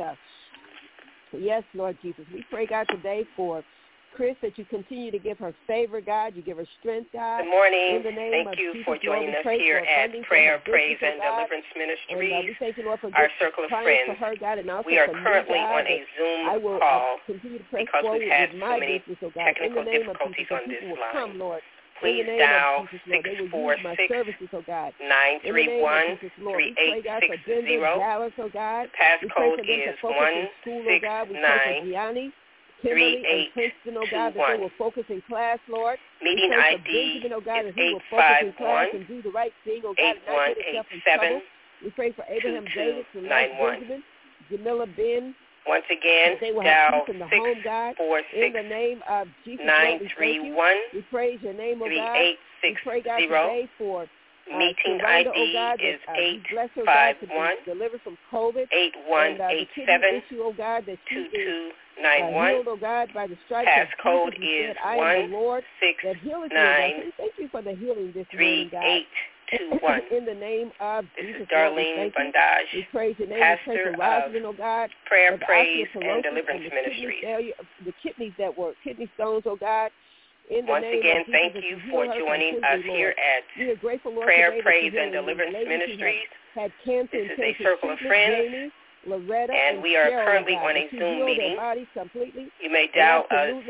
[SPEAKER 1] Yes, Lord Jesus. We pray, God, today for Chris, that you continue to give her favor, God. You give her strength, God.
[SPEAKER 3] Good morning.
[SPEAKER 1] In the name
[SPEAKER 3] Thank
[SPEAKER 1] of
[SPEAKER 3] you
[SPEAKER 1] Jesus,
[SPEAKER 3] for joining
[SPEAKER 1] Lord,
[SPEAKER 3] us here at Prayer, Praise, and Deliverance Ministries,
[SPEAKER 1] and, uh, we thank you, Lord, for
[SPEAKER 3] our circle of friends.
[SPEAKER 1] For her, God, and also
[SPEAKER 3] we are
[SPEAKER 1] for
[SPEAKER 3] currently
[SPEAKER 1] me, God,
[SPEAKER 3] on a Zoom
[SPEAKER 1] I will,
[SPEAKER 3] call
[SPEAKER 1] uh, continue to press
[SPEAKER 3] because we've
[SPEAKER 1] forward
[SPEAKER 3] had
[SPEAKER 1] with
[SPEAKER 3] so
[SPEAKER 1] my
[SPEAKER 3] many
[SPEAKER 1] business, oh God.
[SPEAKER 3] technical
[SPEAKER 1] In the name
[SPEAKER 3] difficulties
[SPEAKER 1] of Jesus,
[SPEAKER 3] on this
[SPEAKER 1] will
[SPEAKER 3] line.
[SPEAKER 1] come, Lord.
[SPEAKER 3] Please
[SPEAKER 1] in the name
[SPEAKER 3] dial
[SPEAKER 1] of Jesus, Lord, they will use my services, oh God.
[SPEAKER 3] nine three one, three eight six zero.
[SPEAKER 1] Dallas, oh God.
[SPEAKER 3] The passcode is one six nine three eight
[SPEAKER 1] Princeton, oh
[SPEAKER 3] two
[SPEAKER 1] God, that
[SPEAKER 3] one.
[SPEAKER 1] they will focus in class, Lord.
[SPEAKER 3] Meeting I D
[SPEAKER 1] Benjamin, oh God,
[SPEAKER 3] is
[SPEAKER 1] that he will
[SPEAKER 3] eight
[SPEAKER 1] focus
[SPEAKER 3] five
[SPEAKER 1] in class
[SPEAKER 3] one,
[SPEAKER 1] and do the right thing, oh God,
[SPEAKER 3] eight
[SPEAKER 1] and not
[SPEAKER 3] one
[SPEAKER 1] get
[SPEAKER 3] eight
[SPEAKER 1] himself in
[SPEAKER 3] seven,
[SPEAKER 1] trouble. We pray for Abraham
[SPEAKER 3] two two
[SPEAKER 1] David, for
[SPEAKER 3] nine one.
[SPEAKER 1] Benjamin, Jamila Ben.
[SPEAKER 3] Once again,
[SPEAKER 1] they will
[SPEAKER 3] dial
[SPEAKER 1] have peace in the
[SPEAKER 3] six
[SPEAKER 1] home, God.
[SPEAKER 3] four
[SPEAKER 1] In
[SPEAKER 3] six,
[SPEAKER 1] the name of Jesus,
[SPEAKER 3] nine
[SPEAKER 1] Lord, we
[SPEAKER 3] three
[SPEAKER 1] thank you.
[SPEAKER 3] one,
[SPEAKER 1] We praise your name, oh
[SPEAKER 3] three
[SPEAKER 1] God.
[SPEAKER 3] eight
[SPEAKER 1] We
[SPEAKER 3] six
[SPEAKER 1] pray, God,
[SPEAKER 3] zero.
[SPEAKER 1] today for uh,
[SPEAKER 3] Meeting
[SPEAKER 1] Rhonda,
[SPEAKER 3] I D
[SPEAKER 1] oh God,
[SPEAKER 3] is
[SPEAKER 1] that, uh,
[SPEAKER 3] eight
[SPEAKER 1] bless her,
[SPEAKER 3] five
[SPEAKER 1] God, to
[SPEAKER 3] one,
[SPEAKER 1] be delivered from COVID.
[SPEAKER 3] eight one
[SPEAKER 1] and, uh,
[SPEAKER 3] eight
[SPEAKER 1] the kidney
[SPEAKER 3] seven,
[SPEAKER 1] issue, oh God, that she
[SPEAKER 3] two
[SPEAKER 1] is
[SPEAKER 3] two nine one.
[SPEAKER 1] uh, healed, oh God, by the stripes
[SPEAKER 3] Passcode
[SPEAKER 1] of Jesus. You
[SPEAKER 3] is
[SPEAKER 1] said, I am the Lord
[SPEAKER 3] six
[SPEAKER 1] that healeth you,
[SPEAKER 3] nine
[SPEAKER 1] God. So thank you for the healing this
[SPEAKER 3] three
[SPEAKER 1] morning, God.
[SPEAKER 3] eight two one.
[SPEAKER 1] In the name of
[SPEAKER 3] This
[SPEAKER 1] Jesus,
[SPEAKER 3] is Darlene
[SPEAKER 1] Lord, we thank
[SPEAKER 3] Bandage,
[SPEAKER 1] you. We praise your name.
[SPEAKER 3] pastor
[SPEAKER 1] we pray for
[SPEAKER 3] of
[SPEAKER 1] Rosalind, oh God,
[SPEAKER 3] Prayer,
[SPEAKER 1] for the
[SPEAKER 3] Praise, and
[SPEAKER 1] osteoporosis
[SPEAKER 3] Deliverance
[SPEAKER 1] and the
[SPEAKER 3] Ministries.
[SPEAKER 1] Kidney failure, the kidneys that were kidney stones, oh God. In the
[SPEAKER 3] Once
[SPEAKER 1] name
[SPEAKER 3] again,
[SPEAKER 1] of Jesus,
[SPEAKER 3] thank
[SPEAKER 1] that
[SPEAKER 3] you
[SPEAKER 1] you
[SPEAKER 3] for
[SPEAKER 1] heal her
[SPEAKER 3] joining us
[SPEAKER 1] completely,
[SPEAKER 3] here
[SPEAKER 1] Lord.
[SPEAKER 3] at
[SPEAKER 1] We are grateful, Lord,
[SPEAKER 3] Prayer,
[SPEAKER 1] today
[SPEAKER 3] Praise,
[SPEAKER 1] that
[SPEAKER 3] and Deliverance Ministries.
[SPEAKER 1] Had cancer
[SPEAKER 3] This
[SPEAKER 1] and
[SPEAKER 3] is a
[SPEAKER 1] cancer
[SPEAKER 3] circle of
[SPEAKER 1] treatment,
[SPEAKER 3] friends,
[SPEAKER 1] Jamie, Loretta,
[SPEAKER 3] and
[SPEAKER 1] and
[SPEAKER 3] we are
[SPEAKER 1] Cheryl,
[SPEAKER 3] currently
[SPEAKER 1] God,
[SPEAKER 3] on a
[SPEAKER 1] that you
[SPEAKER 3] Zoom
[SPEAKER 1] heal
[SPEAKER 3] meeting.
[SPEAKER 1] their bodies completely.
[SPEAKER 3] You may
[SPEAKER 1] And
[SPEAKER 3] dial us
[SPEAKER 1] absolutely,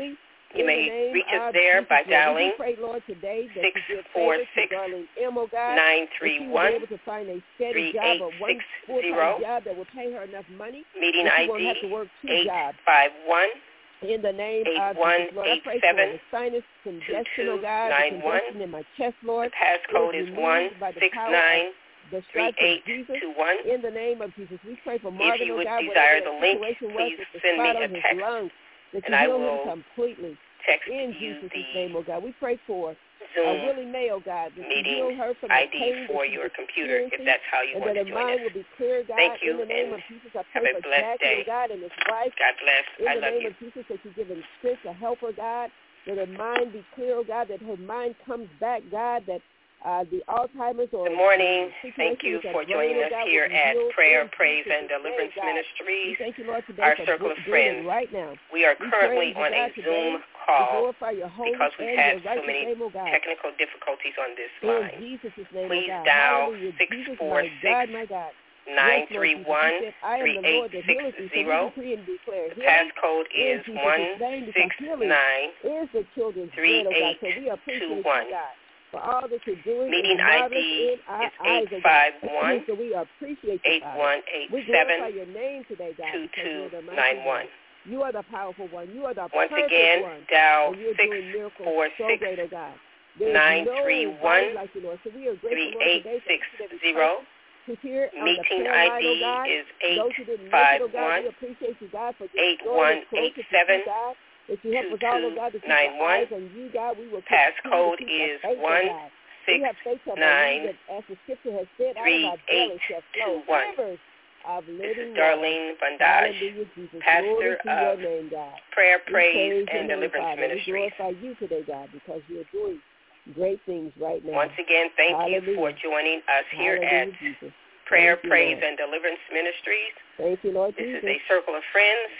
[SPEAKER 3] You
[SPEAKER 1] in
[SPEAKER 3] may
[SPEAKER 1] the name
[SPEAKER 3] reach us
[SPEAKER 1] of
[SPEAKER 3] there
[SPEAKER 1] Jesus,
[SPEAKER 3] by
[SPEAKER 1] Lord.
[SPEAKER 3] dialing
[SPEAKER 1] We pray, Lord, today that
[SPEAKER 3] six
[SPEAKER 1] you give
[SPEAKER 3] four
[SPEAKER 1] favor
[SPEAKER 3] six,
[SPEAKER 1] to Darlene M, oh God,
[SPEAKER 3] nine
[SPEAKER 1] that
[SPEAKER 3] three
[SPEAKER 1] she will
[SPEAKER 3] one,
[SPEAKER 1] be able to find a steady
[SPEAKER 3] three
[SPEAKER 1] job,
[SPEAKER 3] eight
[SPEAKER 1] or one
[SPEAKER 3] six
[SPEAKER 1] full-time
[SPEAKER 3] zero.
[SPEAKER 1] job that will pay her enough money
[SPEAKER 3] Meeting
[SPEAKER 1] that she
[SPEAKER 3] I
[SPEAKER 1] won't have to
[SPEAKER 3] D
[SPEAKER 1] work two
[SPEAKER 3] eight
[SPEAKER 1] jobs.
[SPEAKER 3] five one,
[SPEAKER 1] In the name
[SPEAKER 3] eight
[SPEAKER 1] of
[SPEAKER 3] one
[SPEAKER 1] Jesus, Lord, I
[SPEAKER 3] eight
[SPEAKER 1] pray
[SPEAKER 3] seven,
[SPEAKER 1] for the sinus congestion,
[SPEAKER 3] two two
[SPEAKER 1] oh God, the
[SPEAKER 3] nine one.
[SPEAKER 1] congestion in my chest, Lord,
[SPEAKER 3] The passcode
[SPEAKER 1] is
[SPEAKER 3] is one
[SPEAKER 1] removed by the
[SPEAKER 3] six
[SPEAKER 1] power
[SPEAKER 3] nine
[SPEAKER 1] of the
[SPEAKER 3] three
[SPEAKER 1] stripes of
[SPEAKER 3] eight
[SPEAKER 1] Jesus.
[SPEAKER 3] two one.
[SPEAKER 1] In the name of Jesus, we pray for
[SPEAKER 3] If
[SPEAKER 1] Marvin,
[SPEAKER 3] you
[SPEAKER 1] oh
[SPEAKER 3] would
[SPEAKER 1] God,
[SPEAKER 3] desire
[SPEAKER 1] whatever
[SPEAKER 3] the
[SPEAKER 1] that
[SPEAKER 3] link,
[SPEAKER 1] situation was
[SPEAKER 3] please
[SPEAKER 1] with the
[SPEAKER 3] send me
[SPEAKER 1] spot
[SPEAKER 3] a
[SPEAKER 1] on his
[SPEAKER 3] text,
[SPEAKER 1] lungs, that
[SPEAKER 3] and
[SPEAKER 1] you
[SPEAKER 3] I
[SPEAKER 1] heal him
[SPEAKER 3] will
[SPEAKER 1] completely.
[SPEAKER 3] text
[SPEAKER 1] In
[SPEAKER 3] you
[SPEAKER 1] Jesus'
[SPEAKER 3] the
[SPEAKER 1] name, oh God, we pray for uh,
[SPEAKER 3] Zoom
[SPEAKER 1] Willie May, oh God, that you heal
[SPEAKER 3] meeting
[SPEAKER 1] her from
[SPEAKER 3] I
[SPEAKER 1] the
[SPEAKER 3] D
[SPEAKER 1] pain
[SPEAKER 3] for
[SPEAKER 1] that she's
[SPEAKER 3] your computer, if
[SPEAKER 1] experiencing,
[SPEAKER 3] that's how you
[SPEAKER 1] and
[SPEAKER 3] want
[SPEAKER 1] that
[SPEAKER 3] to
[SPEAKER 1] her
[SPEAKER 3] join
[SPEAKER 1] mind
[SPEAKER 3] us.
[SPEAKER 1] will be clear, God.
[SPEAKER 3] Thank you,
[SPEAKER 1] In the name
[SPEAKER 3] and
[SPEAKER 1] of Jesus, I
[SPEAKER 3] have
[SPEAKER 1] pray
[SPEAKER 3] a
[SPEAKER 1] for
[SPEAKER 3] blessed
[SPEAKER 1] Jackie,
[SPEAKER 3] day.
[SPEAKER 1] oh God, and his wife.
[SPEAKER 3] God bless.
[SPEAKER 1] In
[SPEAKER 3] I
[SPEAKER 1] the
[SPEAKER 3] love
[SPEAKER 1] name
[SPEAKER 3] you.
[SPEAKER 1] of Jesus, that you give him strength to help her, God, that her mind be clear, oh God, that her mind comes back, God, that uh, the Alzheimer's or
[SPEAKER 3] Good morning.
[SPEAKER 1] the
[SPEAKER 3] Thank
[SPEAKER 1] situation
[SPEAKER 3] you
[SPEAKER 1] with that
[SPEAKER 3] for
[SPEAKER 1] brain,
[SPEAKER 3] joining
[SPEAKER 1] oh
[SPEAKER 3] us
[SPEAKER 1] God,
[SPEAKER 3] here
[SPEAKER 1] will be
[SPEAKER 3] at
[SPEAKER 1] healed
[SPEAKER 3] Prayer,
[SPEAKER 1] in
[SPEAKER 3] Praise,
[SPEAKER 1] Jesus'
[SPEAKER 3] and Deliverance
[SPEAKER 1] name, God. We
[SPEAKER 3] Ministries,
[SPEAKER 1] thank you, Lord, today
[SPEAKER 3] our
[SPEAKER 1] for
[SPEAKER 3] circle of
[SPEAKER 1] doing
[SPEAKER 3] friends.
[SPEAKER 1] it right now.
[SPEAKER 3] We are
[SPEAKER 1] We
[SPEAKER 3] currently
[SPEAKER 1] praise you,
[SPEAKER 3] on a
[SPEAKER 1] God, today.
[SPEAKER 3] Zoom
[SPEAKER 1] We
[SPEAKER 3] call
[SPEAKER 1] glorify your holy
[SPEAKER 3] because we've
[SPEAKER 1] and
[SPEAKER 3] had
[SPEAKER 1] your
[SPEAKER 3] so
[SPEAKER 1] righteous
[SPEAKER 3] many
[SPEAKER 1] name, oh God.
[SPEAKER 3] technical difficulties on this
[SPEAKER 1] In
[SPEAKER 3] line.
[SPEAKER 1] Jesus' name,
[SPEAKER 3] Please
[SPEAKER 1] oh God.
[SPEAKER 3] dial
[SPEAKER 1] Hallelujah.
[SPEAKER 3] six
[SPEAKER 1] Jesus,
[SPEAKER 3] four
[SPEAKER 1] my
[SPEAKER 3] six,
[SPEAKER 1] God, my God.
[SPEAKER 3] nine
[SPEAKER 1] Yes, Lord
[SPEAKER 3] three
[SPEAKER 1] Jesus.
[SPEAKER 3] one,
[SPEAKER 1] You said, I am
[SPEAKER 3] three
[SPEAKER 1] the
[SPEAKER 3] eight
[SPEAKER 1] Lord that
[SPEAKER 3] six
[SPEAKER 1] healeth thee. So we
[SPEAKER 3] zero.
[SPEAKER 1] decree and declare
[SPEAKER 3] The
[SPEAKER 1] healing
[SPEAKER 3] passcode
[SPEAKER 1] in
[SPEAKER 3] is
[SPEAKER 1] Jesus'
[SPEAKER 3] one
[SPEAKER 1] name,
[SPEAKER 3] six
[SPEAKER 1] because healing
[SPEAKER 3] nine
[SPEAKER 1] is the children's
[SPEAKER 3] three
[SPEAKER 1] bread, oh God.
[SPEAKER 3] eight
[SPEAKER 1] So we appreciate
[SPEAKER 3] two
[SPEAKER 1] you,
[SPEAKER 3] one.
[SPEAKER 1] God, for all that you're doing.
[SPEAKER 3] Meeting
[SPEAKER 1] It's
[SPEAKER 3] I
[SPEAKER 1] marvelous
[SPEAKER 3] D
[SPEAKER 1] in our
[SPEAKER 3] is
[SPEAKER 1] eyes,
[SPEAKER 3] eight
[SPEAKER 1] oh
[SPEAKER 3] five
[SPEAKER 1] God.
[SPEAKER 3] one,
[SPEAKER 1] So we appreciate you,
[SPEAKER 3] eight
[SPEAKER 1] Father.
[SPEAKER 3] one eight
[SPEAKER 1] We glorify
[SPEAKER 3] seven,
[SPEAKER 1] your name today, God,
[SPEAKER 3] two
[SPEAKER 1] because
[SPEAKER 3] two
[SPEAKER 1] you're the mighty
[SPEAKER 3] nine one.
[SPEAKER 1] one. You are the powerful one. You are the
[SPEAKER 3] Once
[SPEAKER 1] perfect
[SPEAKER 3] again,
[SPEAKER 1] one.
[SPEAKER 3] dial
[SPEAKER 1] And you're
[SPEAKER 3] six
[SPEAKER 1] doing miracles
[SPEAKER 3] four
[SPEAKER 1] so
[SPEAKER 3] six,
[SPEAKER 1] great, oh God. There is
[SPEAKER 3] nine
[SPEAKER 1] no
[SPEAKER 3] three
[SPEAKER 1] body
[SPEAKER 3] one,
[SPEAKER 1] like you, Lord. So we are grateful,
[SPEAKER 3] three
[SPEAKER 1] Lord,
[SPEAKER 3] eight
[SPEAKER 1] today for
[SPEAKER 3] six
[SPEAKER 1] each and every
[SPEAKER 3] zero.
[SPEAKER 1] person who's here on the
[SPEAKER 3] Meeting
[SPEAKER 1] prayer
[SPEAKER 3] I
[SPEAKER 1] line,
[SPEAKER 3] D
[SPEAKER 1] oh God.
[SPEAKER 3] is
[SPEAKER 1] Those who didn't make it, oh God,
[SPEAKER 3] eight five one,
[SPEAKER 1] we appreciate you, God, for just
[SPEAKER 3] eight
[SPEAKER 1] drawing
[SPEAKER 3] one
[SPEAKER 1] us closer
[SPEAKER 3] eight
[SPEAKER 1] to
[SPEAKER 3] seven,
[SPEAKER 1] you, God. That you help
[SPEAKER 3] two
[SPEAKER 1] us all, oh
[SPEAKER 3] two
[SPEAKER 1] God, to keep
[SPEAKER 3] nine
[SPEAKER 1] our eyes
[SPEAKER 3] one.
[SPEAKER 1] on you, God. We will continue to
[SPEAKER 3] Passcode
[SPEAKER 1] keep our
[SPEAKER 3] is
[SPEAKER 1] faith, oh
[SPEAKER 3] one
[SPEAKER 1] God.
[SPEAKER 3] six
[SPEAKER 1] We have faith to believe
[SPEAKER 3] nine
[SPEAKER 1] that, as the scripture has said, out of
[SPEAKER 3] three
[SPEAKER 1] our
[SPEAKER 3] eight
[SPEAKER 1] belly shall
[SPEAKER 3] two
[SPEAKER 1] flow
[SPEAKER 3] one.
[SPEAKER 1] rivers of
[SPEAKER 3] This is
[SPEAKER 1] living water.
[SPEAKER 3] Darlene Bondage,
[SPEAKER 1] Hallelujah, Jesus.
[SPEAKER 3] pastor
[SPEAKER 1] Glory to your
[SPEAKER 3] of
[SPEAKER 1] name, God.
[SPEAKER 3] Prayer,
[SPEAKER 1] We
[SPEAKER 3] Praise,
[SPEAKER 1] praise your
[SPEAKER 3] and
[SPEAKER 1] name,
[SPEAKER 3] Deliverance
[SPEAKER 1] Father. We
[SPEAKER 3] Ministries.
[SPEAKER 1] glorify you today, God, because you are doing great things right now.
[SPEAKER 3] Once again, thank
[SPEAKER 1] Hallelujah.
[SPEAKER 3] you for joining us here
[SPEAKER 1] Hallelujah,
[SPEAKER 3] at
[SPEAKER 1] Jesus.
[SPEAKER 3] Prayer,
[SPEAKER 1] Thank you,
[SPEAKER 3] Praise,
[SPEAKER 1] Lord.
[SPEAKER 3] and Deliverance Ministries.
[SPEAKER 1] Thank you, Lord
[SPEAKER 3] This
[SPEAKER 1] Jesus.
[SPEAKER 3] is a circle of friends,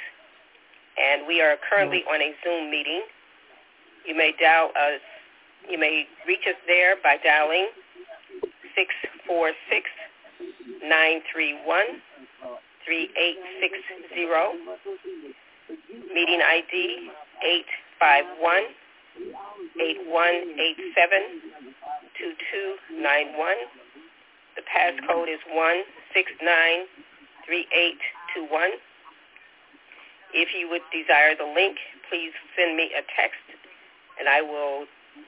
[SPEAKER 3] and we are currently on a Zoom meeting. You may dial us. You may reach us there by dialing six four six, nine three one, three eight six zero. Meeting I D eight five one, eight one eight seven, two two nine one. The passcode is one six nine three eight two one. If you would desire the link, please send me a text, and I will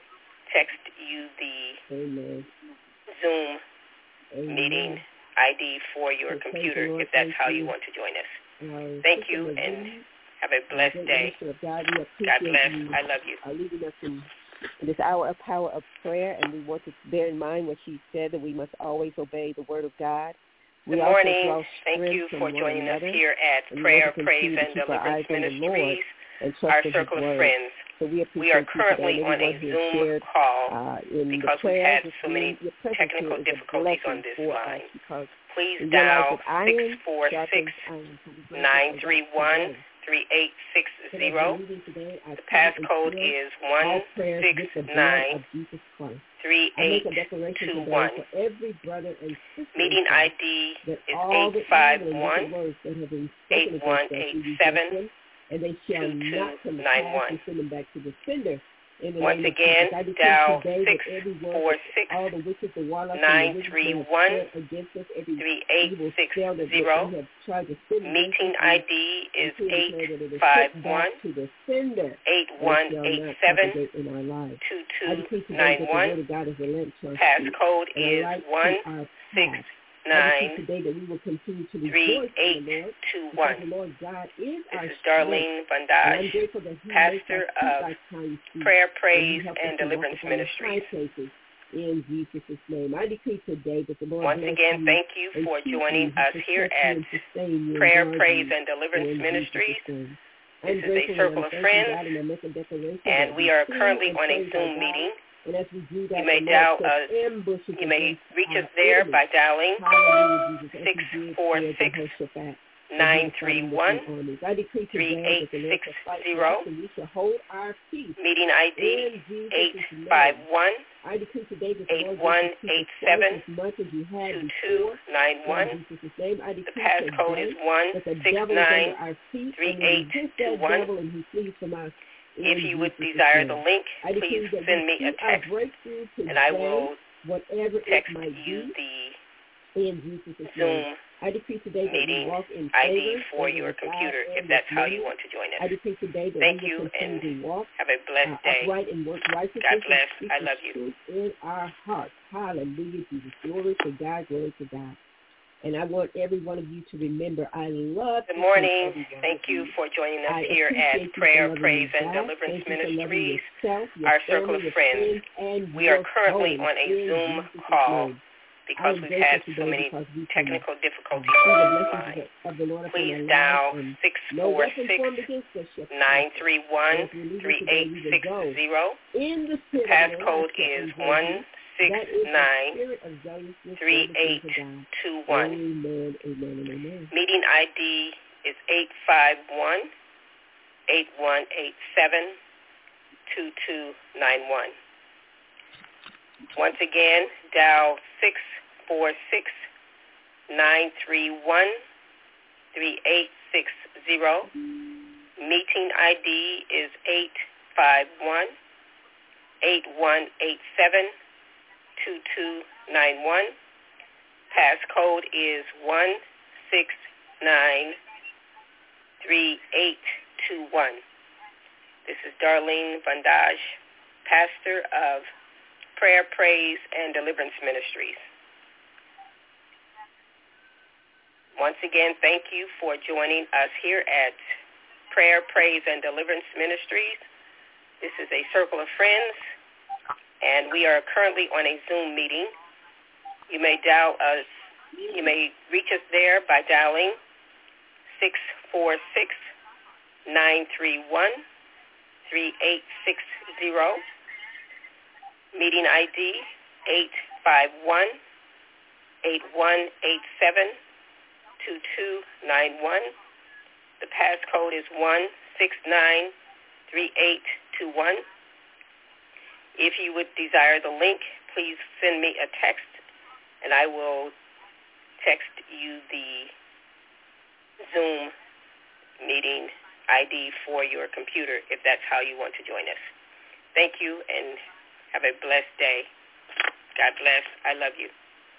[SPEAKER 3] text you the
[SPEAKER 1] Amen.
[SPEAKER 3] Zoom
[SPEAKER 1] Amen.
[SPEAKER 3] meeting I D for your
[SPEAKER 1] Okay,
[SPEAKER 3] computer,
[SPEAKER 1] Lord,
[SPEAKER 3] if that's
[SPEAKER 1] thank
[SPEAKER 3] how
[SPEAKER 1] you.
[SPEAKER 3] you want to join us.
[SPEAKER 1] Uh,
[SPEAKER 3] Thank
[SPEAKER 1] Sister
[SPEAKER 3] you,
[SPEAKER 1] Levine,
[SPEAKER 3] and have a blessed
[SPEAKER 1] great
[SPEAKER 3] day.
[SPEAKER 1] minister of God, we
[SPEAKER 3] God
[SPEAKER 1] appreciate
[SPEAKER 3] bless.
[SPEAKER 1] you
[SPEAKER 3] I love you.
[SPEAKER 1] uh, leading us in this hour of power of prayer, and we want to bear in mind what she said, that we must always obey the word of God. We
[SPEAKER 3] Good
[SPEAKER 1] also
[SPEAKER 3] morning.
[SPEAKER 1] draw
[SPEAKER 3] Thank
[SPEAKER 1] strength
[SPEAKER 3] you
[SPEAKER 1] from
[SPEAKER 3] for
[SPEAKER 1] one
[SPEAKER 3] joining us
[SPEAKER 1] another,
[SPEAKER 3] here at
[SPEAKER 1] and we
[SPEAKER 3] Prayer,
[SPEAKER 1] want to
[SPEAKER 3] Praise,
[SPEAKER 1] continue to
[SPEAKER 3] and
[SPEAKER 1] keep our eyes
[SPEAKER 3] Deliverance
[SPEAKER 1] on the Lord
[SPEAKER 3] Ministries,
[SPEAKER 1] and trust
[SPEAKER 3] our
[SPEAKER 1] in
[SPEAKER 3] circle
[SPEAKER 1] His
[SPEAKER 3] of
[SPEAKER 1] word.
[SPEAKER 3] friends.
[SPEAKER 1] So we appreciate
[SPEAKER 3] We are
[SPEAKER 1] you
[SPEAKER 3] currently
[SPEAKER 1] today,
[SPEAKER 3] on a
[SPEAKER 1] everyone who
[SPEAKER 3] Zoom
[SPEAKER 1] shared,
[SPEAKER 3] call
[SPEAKER 1] uh, in
[SPEAKER 3] because
[SPEAKER 1] the
[SPEAKER 3] we've
[SPEAKER 1] prayers.
[SPEAKER 3] had so many
[SPEAKER 1] Your presence
[SPEAKER 3] technical
[SPEAKER 1] here is
[SPEAKER 3] difficulties
[SPEAKER 1] a
[SPEAKER 3] on
[SPEAKER 1] blessing
[SPEAKER 3] this
[SPEAKER 1] for
[SPEAKER 3] line.
[SPEAKER 1] us, because
[SPEAKER 3] Please
[SPEAKER 1] we realize
[SPEAKER 3] dial
[SPEAKER 1] that iron
[SPEAKER 3] six four six, nine three one, three eight six zero. The passcode is one six nine three eight two one.
[SPEAKER 1] Every brother and sister
[SPEAKER 3] Meeting I D is eight five one, eight one eight seven,
[SPEAKER 1] and they shall
[SPEAKER 3] two two
[SPEAKER 1] not come to
[SPEAKER 3] nine
[SPEAKER 1] pass,
[SPEAKER 3] one.
[SPEAKER 1] and send them back to the sender. In the
[SPEAKER 3] Once
[SPEAKER 1] name of
[SPEAKER 3] again,
[SPEAKER 1] Jesus, I decree
[SPEAKER 3] dial
[SPEAKER 1] today
[SPEAKER 3] six
[SPEAKER 1] that every word,
[SPEAKER 3] four six,
[SPEAKER 1] all the witches, the warlocks,
[SPEAKER 3] nine
[SPEAKER 1] and the
[SPEAKER 3] three
[SPEAKER 1] wizards
[SPEAKER 3] one,
[SPEAKER 1] that have spread against us, every
[SPEAKER 3] three eight
[SPEAKER 1] evil
[SPEAKER 3] six
[SPEAKER 1] spell that
[SPEAKER 3] zero.
[SPEAKER 1] they have tried to send against
[SPEAKER 3] Meeting
[SPEAKER 1] us,
[SPEAKER 3] I
[SPEAKER 1] we
[SPEAKER 3] D is
[SPEAKER 1] decree and
[SPEAKER 3] eight
[SPEAKER 1] declare that it is
[SPEAKER 3] five
[SPEAKER 1] sent
[SPEAKER 3] one,
[SPEAKER 1] back to the sender,
[SPEAKER 3] eight
[SPEAKER 1] and
[SPEAKER 3] one
[SPEAKER 1] it shall
[SPEAKER 3] eight
[SPEAKER 1] not
[SPEAKER 3] seven,
[SPEAKER 1] propagate in our lives.
[SPEAKER 3] two
[SPEAKER 1] I
[SPEAKER 3] two
[SPEAKER 1] decree today
[SPEAKER 3] nine
[SPEAKER 1] that the
[SPEAKER 3] one.
[SPEAKER 1] word of God is a lamp to our feet
[SPEAKER 3] Passcode
[SPEAKER 1] and a
[SPEAKER 3] is
[SPEAKER 1] light
[SPEAKER 3] one
[SPEAKER 1] to our
[SPEAKER 3] six
[SPEAKER 1] path. I
[SPEAKER 3] nine
[SPEAKER 1] decree today that we will continue to
[SPEAKER 3] three
[SPEAKER 1] rejoice
[SPEAKER 3] eight
[SPEAKER 1] in the Lord,
[SPEAKER 3] two
[SPEAKER 1] because
[SPEAKER 3] one.
[SPEAKER 1] the Lord God is our
[SPEAKER 3] This is
[SPEAKER 1] strength.
[SPEAKER 3] Darlene
[SPEAKER 1] And I'm
[SPEAKER 3] Bondage,
[SPEAKER 1] grateful that He
[SPEAKER 3] pastor
[SPEAKER 1] makes our feet
[SPEAKER 3] of
[SPEAKER 1] like hinds feet,
[SPEAKER 3] Prayer,
[SPEAKER 1] and
[SPEAKER 3] Praise,
[SPEAKER 1] He helps
[SPEAKER 3] and
[SPEAKER 1] us to walk
[SPEAKER 3] Deliverance
[SPEAKER 1] upon the
[SPEAKER 3] Ministries.
[SPEAKER 1] high places. In Jesus' name, I decree today that the Lord
[SPEAKER 3] Once
[SPEAKER 1] bless
[SPEAKER 3] again,
[SPEAKER 1] you
[SPEAKER 3] thank you
[SPEAKER 1] and
[SPEAKER 3] for
[SPEAKER 1] keep
[SPEAKER 3] joining
[SPEAKER 1] you,
[SPEAKER 3] us
[SPEAKER 1] protect
[SPEAKER 3] here
[SPEAKER 1] you
[SPEAKER 3] at
[SPEAKER 1] and sustain you
[SPEAKER 3] Prayer,
[SPEAKER 1] and guard
[SPEAKER 3] Praise,
[SPEAKER 1] you
[SPEAKER 3] and Deliverance
[SPEAKER 1] in
[SPEAKER 3] Ministries.
[SPEAKER 1] Jesus' name.
[SPEAKER 3] This
[SPEAKER 1] I'm
[SPEAKER 3] is a
[SPEAKER 1] grateful,
[SPEAKER 3] circle
[SPEAKER 1] and I'm
[SPEAKER 3] of
[SPEAKER 1] thanking
[SPEAKER 3] friends,
[SPEAKER 1] God, and I make a declaration
[SPEAKER 3] and
[SPEAKER 1] that
[SPEAKER 3] we
[SPEAKER 1] we
[SPEAKER 3] are
[SPEAKER 1] sing
[SPEAKER 3] currently
[SPEAKER 1] and
[SPEAKER 3] on a
[SPEAKER 1] praise our
[SPEAKER 3] Zoom
[SPEAKER 1] God.
[SPEAKER 3] meeting.
[SPEAKER 1] And as we do that,
[SPEAKER 3] You may
[SPEAKER 1] the
[SPEAKER 3] dial
[SPEAKER 1] Lord
[SPEAKER 3] us.
[SPEAKER 1] sets ambushes
[SPEAKER 3] You may
[SPEAKER 1] against
[SPEAKER 3] reach
[SPEAKER 1] our
[SPEAKER 3] us there
[SPEAKER 1] enemies.
[SPEAKER 3] by dialing
[SPEAKER 1] Hallelujah, Jesus, as
[SPEAKER 3] six
[SPEAKER 1] He did
[SPEAKER 3] four
[SPEAKER 1] for
[SPEAKER 3] six,
[SPEAKER 1] Jehoshaphat.
[SPEAKER 3] nine three one,
[SPEAKER 1] I decree
[SPEAKER 3] three
[SPEAKER 1] today
[SPEAKER 3] eight
[SPEAKER 1] that the Lord
[SPEAKER 3] six
[SPEAKER 1] shall fight for
[SPEAKER 3] zero.
[SPEAKER 1] us, and we shall hold our peace.
[SPEAKER 3] Meeting I D
[SPEAKER 1] In Jesus'
[SPEAKER 3] eight
[SPEAKER 1] name,
[SPEAKER 3] five one,
[SPEAKER 1] I decree today that the
[SPEAKER 3] eight
[SPEAKER 1] Lord
[SPEAKER 3] one
[SPEAKER 1] will keep
[SPEAKER 3] eight
[SPEAKER 1] us twice
[SPEAKER 3] seven,
[SPEAKER 1] as much as you had
[SPEAKER 3] two two
[SPEAKER 1] before.
[SPEAKER 3] nine one.
[SPEAKER 1] In Jesus' name, I
[SPEAKER 3] The
[SPEAKER 1] decree
[SPEAKER 3] passcode
[SPEAKER 1] today
[SPEAKER 3] is one
[SPEAKER 1] that the
[SPEAKER 3] six
[SPEAKER 1] devil is
[SPEAKER 3] nine
[SPEAKER 1] under our feet,
[SPEAKER 3] three
[SPEAKER 1] and we
[SPEAKER 3] eight
[SPEAKER 1] resist
[SPEAKER 3] two
[SPEAKER 1] that
[SPEAKER 3] one.
[SPEAKER 1] devil, and he flees from us.
[SPEAKER 3] If you would desire the link, please send me a text, and I will text you the Zoom
[SPEAKER 1] I decree today that
[SPEAKER 3] meeting
[SPEAKER 1] we walk in
[SPEAKER 3] I D
[SPEAKER 1] favor
[SPEAKER 3] for your computer, if that's how you want to join us.
[SPEAKER 1] I decree today that
[SPEAKER 3] Thank
[SPEAKER 1] we will
[SPEAKER 3] you,
[SPEAKER 1] continue
[SPEAKER 3] and
[SPEAKER 1] to walk
[SPEAKER 3] have a blessed
[SPEAKER 1] uh,
[SPEAKER 3] day.
[SPEAKER 1] upright and work righteousness.
[SPEAKER 3] God bless.
[SPEAKER 1] And
[SPEAKER 3] I love you.
[SPEAKER 1] truth in our hearts. Hallelujah, Jesus. Glory to God. Glory to God. And I want every one of you to remember, I love
[SPEAKER 3] Good morning. Thank you for joining us
[SPEAKER 1] I
[SPEAKER 3] here at Prayer, Praise, and
[SPEAKER 1] God.
[SPEAKER 3] Deliverance
[SPEAKER 1] Thank
[SPEAKER 3] Ministries,
[SPEAKER 1] yourself, your
[SPEAKER 3] our
[SPEAKER 1] family,
[SPEAKER 3] circle of
[SPEAKER 1] your
[SPEAKER 3] friends.
[SPEAKER 1] and
[SPEAKER 3] We are
[SPEAKER 1] your
[SPEAKER 3] currently
[SPEAKER 1] home
[SPEAKER 3] on a
[SPEAKER 1] in
[SPEAKER 3] Zoom
[SPEAKER 1] Jesus'
[SPEAKER 3] call
[SPEAKER 1] name.
[SPEAKER 3] because
[SPEAKER 1] I'm
[SPEAKER 3] we've
[SPEAKER 1] grateful
[SPEAKER 3] had so
[SPEAKER 1] today
[SPEAKER 3] many
[SPEAKER 1] because we can,
[SPEAKER 3] technical
[SPEAKER 1] uh,
[SPEAKER 3] difficulties
[SPEAKER 1] see
[SPEAKER 3] on
[SPEAKER 1] the
[SPEAKER 3] this
[SPEAKER 1] blessings
[SPEAKER 3] line.
[SPEAKER 1] of the Lord upon
[SPEAKER 3] Please
[SPEAKER 1] our
[SPEAKER 3] dial
[SPEAKER 1] lives, and
[SPEAKER 3] six
[SPEAKER 1] no
[SPEAKER 3] four
[SPEAKER 1] weapon
[SPEAKER 3] six,
[SPEAKER 1] formed against us shall
[SPEAKER 3] nine
[SPEAKER 1] prosper.
[SPEAKER 3] three
[SPEAKER 1] And
[SPEAKER 3] one,
[SPEAKER 1] if we leave it
[SPEAKER 3] three
[SPEAKER 1] today,
[SPEAKER 3] eight
[SPEAKER 1] we will
[SPEAKER 3] six
[SPEAKER 1] go
[SPEAKER 3] zero.
[SPEAKER 1] in the spirit
[SPEAKER 3] Passcode
[SPEAKER 1] of the
[SPEAKER 3] is
[SPEAKER 1] Lord
[SPEAKER 3] one six
[SPEAKER 1] That is
[SPEAKER 3] nine,
[SPEAKER 1] the spirit of zealousness
[SPEAKER 3] three
[SPEAKER 1] for the
[SPEAKER 3] eight
[SPEAKER 1] things of God.
[SPEAKER 3] two one.
[SPEAKER 1] Amen, amen, and amen.
[SPEAKER 3] Meeting I D is eight five one, eight one eight seven, two two nine one. Once again, dial six four six, nine three one, three eight six zero. Meeting I D is eight five one, eight one eight seven, two two nine one. Passcode is one six nine, three eight two one. This is Darlene Vandage, pastor of Prayer, Praise, and Deliverance Ministries. Once again, thank you for joining us here at Prayer, Praise, and Deliverance Ministries. This is a circle of friends, and we are currently on a Zoom meeting. You may dial us, you may reach us there by dialing six four six, nine three one, three eight six zero. Meeting I D eight five one, eight one eight seven, two two nine one. The passcode is one six nine, three eight two one. If you would desire the link, please send me a text, and I will text you the Zoom meeting I D for your computer if that's how you want to join us. Thank you, and have a blessed day. God bless. I love you.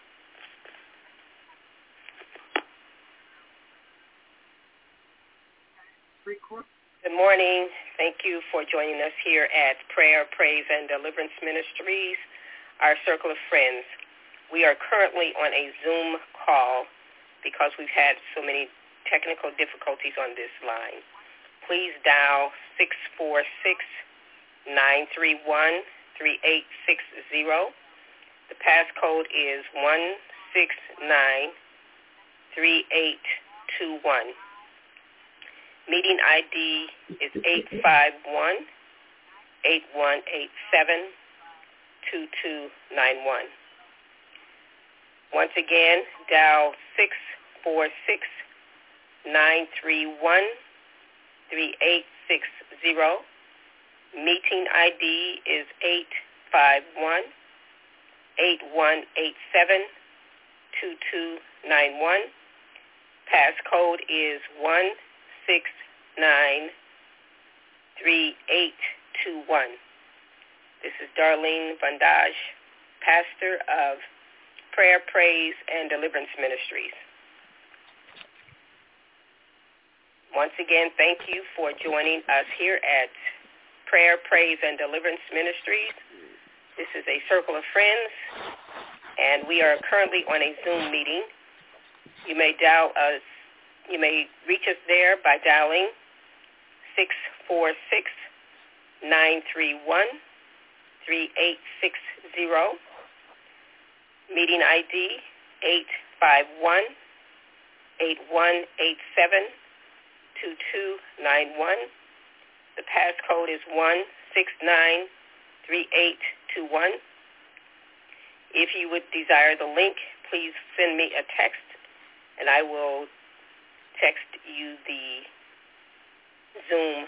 [SPEAKER 3] Good morning. Thank you for joining us here at Prayer, Praise, and Deliverance Ministries, our circle of friends. We are currently on a Zoom call because we've had so many technical difficulties on this line. Please dial six four six, nine three one, three eight six zero. The passcode is one six nine, three eight two one. Meeting I D is eight five one, eight one eight seven, two two nine one. Once again, dial six four six, nine three one, three eight six zero. Meeting I D is eight five one, eight one eight seven, two two nine one. Passcode is one six nine, three eight two one. This is Darlene Vandage, pastor of Prayer, Praise, and Deliverance Ministries. Once again, thank you for joining us here at Prayer, Praise, and Deliverance Ministries. This is a circle of friends, and we are currently on a Zoom meeting. You may dial us, you may reach us there by dialing six four six, nine three one, three eight six zero. Meeting I D eight five one, eight one eight seven, two two nine one. The passcode is one six nine, three eight two one. If you would desire the link, please send me a text, and I will text you the Zoom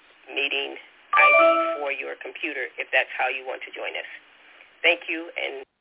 [SPEAKER 3] meeting I D for your computer if that's how you want to join us. Thank you, and